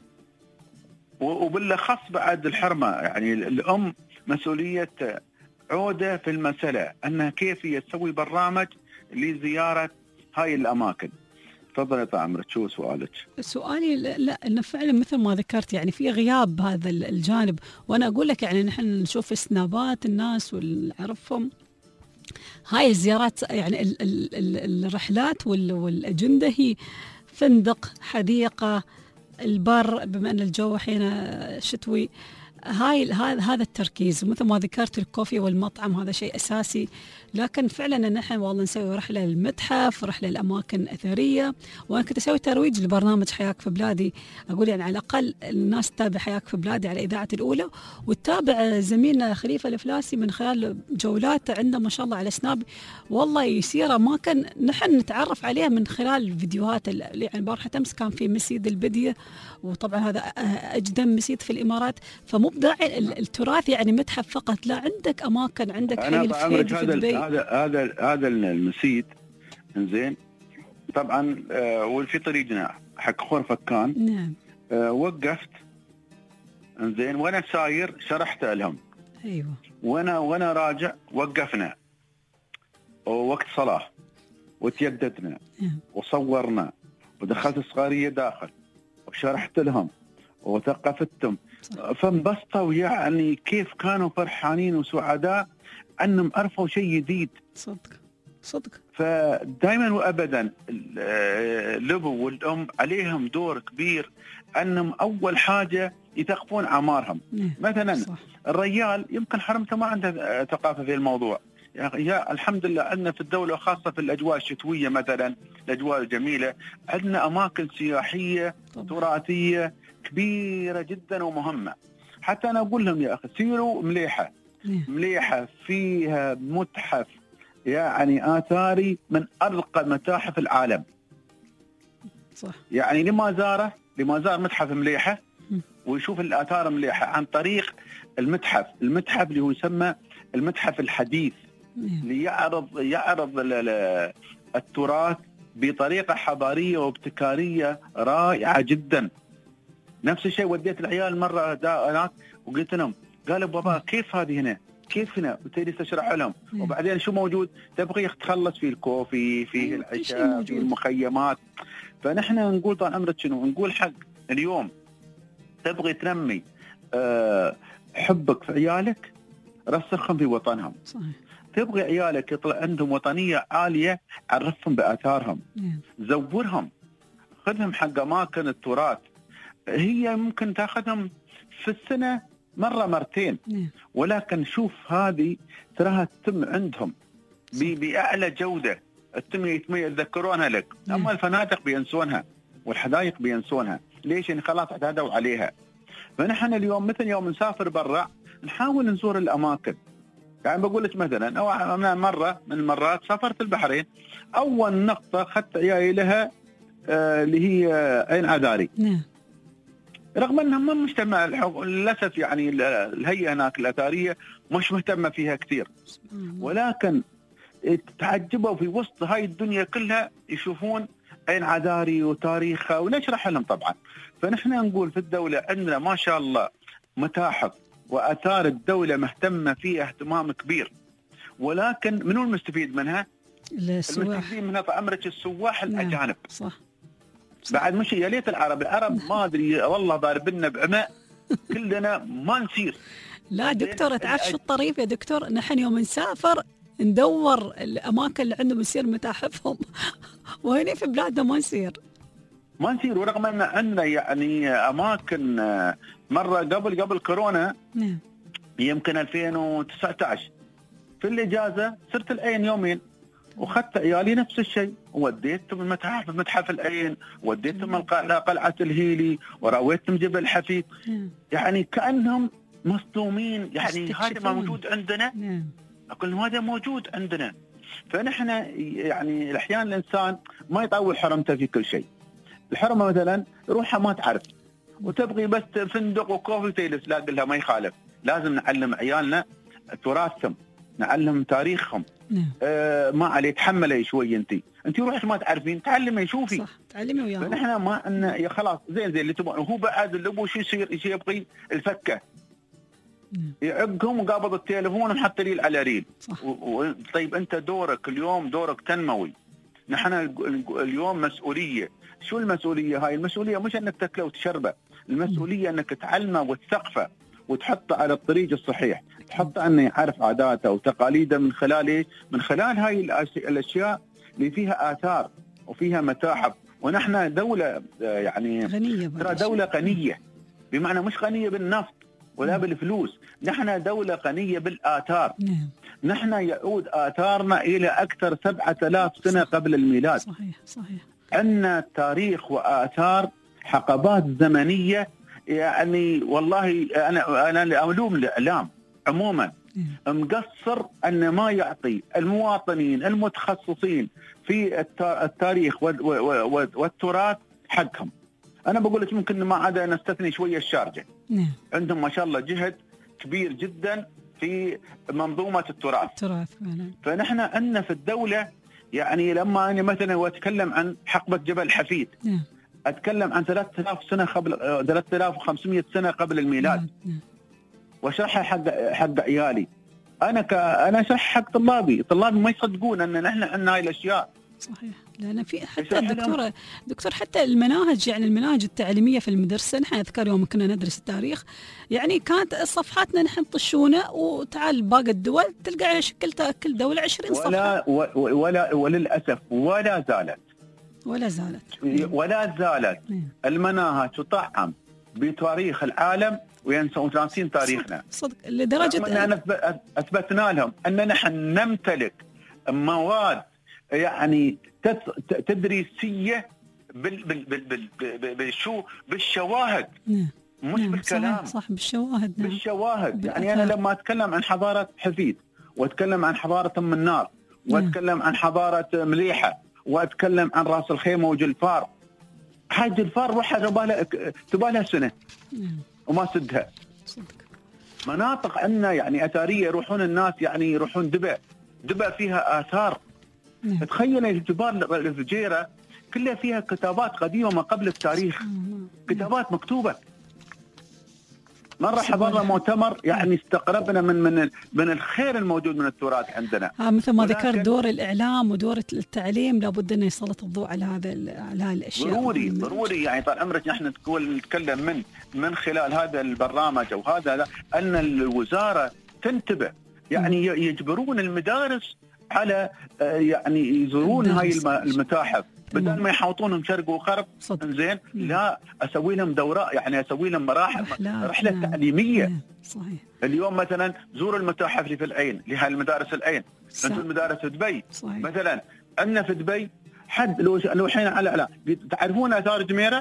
وبالأخص بعد الحرمة، يعني الأم مسؤولية عودة في المسألة أنها كيف تسوي برنامج لزيارة هاي الأماكن. تفضل يا عمرك، شو سؤالك؟ سؤالي لا إنه فعلا مثل ما ذكرت يعني في غياب هذا الجانب، وأنا أقول لك يعني نحن نشوف سنابات الناس والعرفهم هاي الزيارات، يعني الرحلات والأجندة هي فندق، حديقة، البر، بما أن الجو حين شتوي. هذا التركيز، مثل ما ذكرت الكوفي والمطعم هذا شيء أساسي، لكن فعلا نحن والله نسوي رحلة للمتحف، رحلة لأماكن أثرية. وأنا كنت أسوي ترويج لبرنامج حياك في بلادي، أقول يعني على الأقل الناس تتابع حياك في بلادي على إذاعة الأولى، وتتابع زميلنا خليفة الفلاسي من خلال جولاته عنده ما شاء الله على سناب، والله يسير أماكن نحن نتعرف عليها من خلال فيديوهات. يعني بارحة أمس كان في مسجد البدية، وطبعا هذا أجدم مسجد في الإمارات، فمو بداعي التراث يعني متحف فقط، لا عندك أماكن، عندك حي الفهيد في دبي. هذا المسجد انزين طبعا وفي طريقنا حق خور فكان. نعم. وقفت انزين وانا ساير شرحت لهم. ايوه. وانا راجع وقفنا. ووقت صلاة وتيددنا وصورنا ودخلت الصغارية داخل وشرحت لهم وثقفتهم، فانبسطوا يعني كيف كانوا فرحانين وسعداء أنهم عرفوا شيء جديد. صدق. فدائما وأبدا الأبو والأم عليهم دور كبير، أنهم أول حاجة يثقفون أعمارهم. مثلا صح. الرجال يمكن حرمته ما عنده ثقافة في الموضوع، يعني الحمد لله عندنا في الدولة وخاصة في الأجواء الشتوية مثلا الأجواء الجميلة عندنا أماكن سياحية تراثية كبيرة جدا ومهمة. حتى أنا أقول لهم يا أخي سيروا مليحة فيها متحف يعني آثاري من أرقى متاحف العالم. صح. يعني لما زار متحف مليحة ويشوف الآثار مليحة عن طريق المتحف اللي هو يسمى المتحف الحديث، اللي يعرض التراث بطريقة حضارية وابتكارية رائعة جدا. نفس الشيء وديت العيال مرة هناك وقلت لهم، قالوا بابا كيف هذه هنا؟ كيف هنا؟ وتريد تشرح لهم. وبعدين شو موجود؟ تبغي تخلص في الكوفي، في العشاء، في المخيمات. فنحن نقول طال عمرك شنو؟ نقول حق اليوم تبغي تنمي حبك في عيالك، رسخهم في وطنهم. صحيح. تبغي عيالك يطلع عندهم وطنية عالية، عرفهم بآثارهم. زورهم، خذهم حق أماكن التراث. هي ممكن تاخذهم في السنة مرة مرتين، ولكن شوف هذه تراها تتم عندهم بأعلى جودة، يتذكرونها لك. أما الفنادق بينسونها والحدائق بينسونها. ليش؟ يعني خلاص اعتادوا عليها. فنحن اليوم مثل يوم نسافر برا نحاول نزور الأماكن. يعني بقول لك مثلا أنا مرة من المرات سافرت البحرين، أول نقطة خدت عيالي لها اللي هي عين عذاري. رغم أنها ما مجتمع للأسف، يعني الهيئة هناك الأثرية مش مهتمة فيها كثير، ولكن تعجبوا في وسط هاي الدنيا كلها يشوفون عين عذاري وتاريخها، ونشرح لهم طبعا. فنحن نقول في الدولة عندنا ما شاء الله متاحف وآثار الدولة مهتمة فيها اهتمام كبير، ولكن منو المستفيد منها؟ المستفيد منها طعمرك السواح الأجانب. صح. بعد مش يا ليت العرب ما أدري والله ضاربنا بعمى كلنا ما نسير. لا دكتور تعرف شو الطريف يا دكتور؟ نحن يوم نسافر ندور الأماكن اللي عندهم نسير متاحفهم وهنا في بلادنا ما نسير. ورغم أن عندنا يعني أماكن مرة قبل كورونا يمكن 2019 في الإجازة صرت العين يومين وخدت عيالي نفس الشيء، وديتهم متحف العين، وديتهم قلعة الهيلي، وراويتهم جبل حفيد. يعني كأنهم مصدومين، يعني هذا موجود عندنا. أقول لهم هذا موجود عندنا. فنحن يعني أحيانا الإنسان ما يطول حرمته في كل شيء. الحرمة مثلا روحها ما تعرف وتبغي بس فندق وكوفي تجلس، لا قلها ما يخالف، لازم نعلم عيالنا تراثهم، نعلم تاريخهم. ما عليه تحملي شوي، انت روحك ما تعرفين تعلمي، شوفي صح تعلمي وياه. فنحن ما ان يا خلاص زين اللي تبغى. وهو بعد الابو شو يصير يبغي الفكه، يعقهم وقابض التليفون ومحط ريل على ريل. طيب انت دورك اليوم دورك تنموي. نحن اليوم مسؤوليه. شو المسؤوليه هاي؟ المسؤوليه مش انك تاكله وتشربه، المسؤوليه انك تعلمه وتثقفه وتحطه على الطريق الصحيح، تحطه انه يعرف عاداته وتقاليده من خلال ايش؟ من خلال هاي الاشياء اللي فيها آثار وفيها متاحف. ونحن دولة يعني غنية، ترى دولة غنية، بمعنى مش غنية بالنفط ولا بالفلوس، نحن دولة غنية بالآثار. نحن يعود آثارنا إلى أكثر 7000 سنة قبل الميلاد. صحيح. عندنا تاريخ وآثار، حقبات زمنية. يعني والله أنا ألوم الإعلام عموما مقصر أن ما يعطي المواطنين المتخصصين في التاريخ والتراث حقهم. أنا بقول لك ممكن ما عدا نستثني شوية الشارجة، عندهم ما شاء الله جهد كبير جدا في منظومة التراث. فنحن عندنا في الدولة يعني لما أنا مثلا أتكلم عن حقبة جبل حفيد أتكلم عن 3000 سنة قبل 3500 سنة قبل الميلاد، وشرحها حق عيالي انا اشرح حق طلابي ما يصدقون ان نحن عندنا هاي الاشياء. صحيح. لأن في حتى دكتور حتى المناهج، يعني المناهج التعليمية في المدرسة، نحن أذكر يوم كنا ندرس التاريخ يعني كانت صفحاتنا نحن نطشونه وتعال باقي الدول تلقى شكلتها كل دولة 20 صفحة. وللأسف ولا زالت المناهج تطعم بتاريخ العالم وناسين تاريخنا. صدق لدرجة أن أثبتنا لهم أن نحن نمتلك مواد يعني تدريسية بالشواهد، مش بالكلام. صح بالشواهد. بالشواهد. يعني أنا لما أتكلم عن حضارة حفيد، وأتكلم عن حضارة أم النار، وأتكلم عن حضارة مليحة، وأتكلم عن رأس الخيمة وجلفار. هاي جلفار روحها تبالها سنة وما سدها. مناطق عندنا يعني أثرية يروحون الناس، يعني يروحون دبا فيها آثار. تخيل جبال الفجيرة كلها فيها كتابات قديمة ما قبل التاريخ، كتابات مكتوبة. مرة حضرنا مؤتمر يعني استقربنا من الخير الموجود من التراث عندنا. مثل ما ذكرت دور الإعلام ودور التعليم لابد أن يسلط الضوء على هذه الأشياء. ضروري يعني طال عمرك نحن نتكلم من خلال هذا البرنامج أو هذا أن الوزارة تنتبه، يعني يجبرون المدارس على يعني يزورون هاي المتاحف بدل ما يحوطونهم شرق وغرب. زين لا اسوي لهم دورات، يعني اسوي لهم رحله تعليميه. صحيح. اليوم مثلا زور المتاحف اللي في العين، لهاي المدارس العين، انتم مدارس دبي. صحيح. مثلا عندنا في دبي حد لو حين على تعرفون اثار جميره؟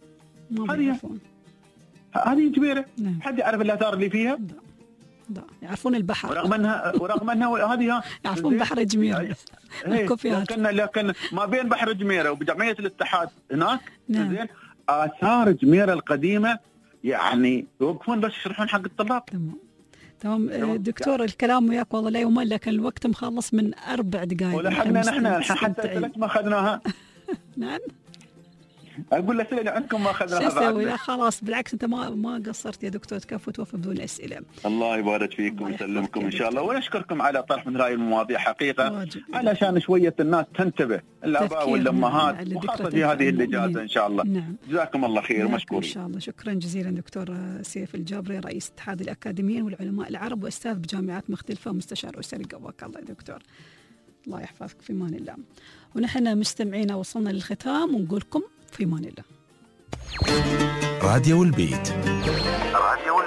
هذه جميره. حد يعرف الاثار اللي فيها؟ لا يعرفون البحر، ورغم انها هذه يعرفون بحر جميره. لكن ما بين بحر جميره وبجمعيه الاتحاد هناك زين اثار جميره القديمه، يعني يوقفون بس يشرحون حق الطلاب. تمام دكتور، الكلام وياك والله لا يمل، لكن الوقت مخلص من 4 دقائق. ولحقنا نحن حتى ثلاث ما اخذناها. نعم اقول الاسئله اللي عندكم ما اخذناها بعد. لا خلاص بالعكس انت ما قصرت يا دكتور، تكفوا توفى بدون اسئله. الله يبارك فيكم ويسلمكم ان شاء الله، ونشكركم على طرح مثل هذه المواضيع حقيقه علشان شويه الناس تنتبه، الاباء والامهات، وخاصه في هذه الاجازه ان شاء الله. نعم. جزاكم الله خير ومشكورين ان شاء الله. شكرا جزيلا دكتور سيف الجابري، رئيس اتحاد الاكاديميين والعلماء العرب واستاذ بجامعات مختلفه ومستشار اسري. قواك الله يا دكتور، الله يحفظك في امان الله. ونحن مستمعينا وصلنا للختام ونقول لكم في امان الله. راديو البيت.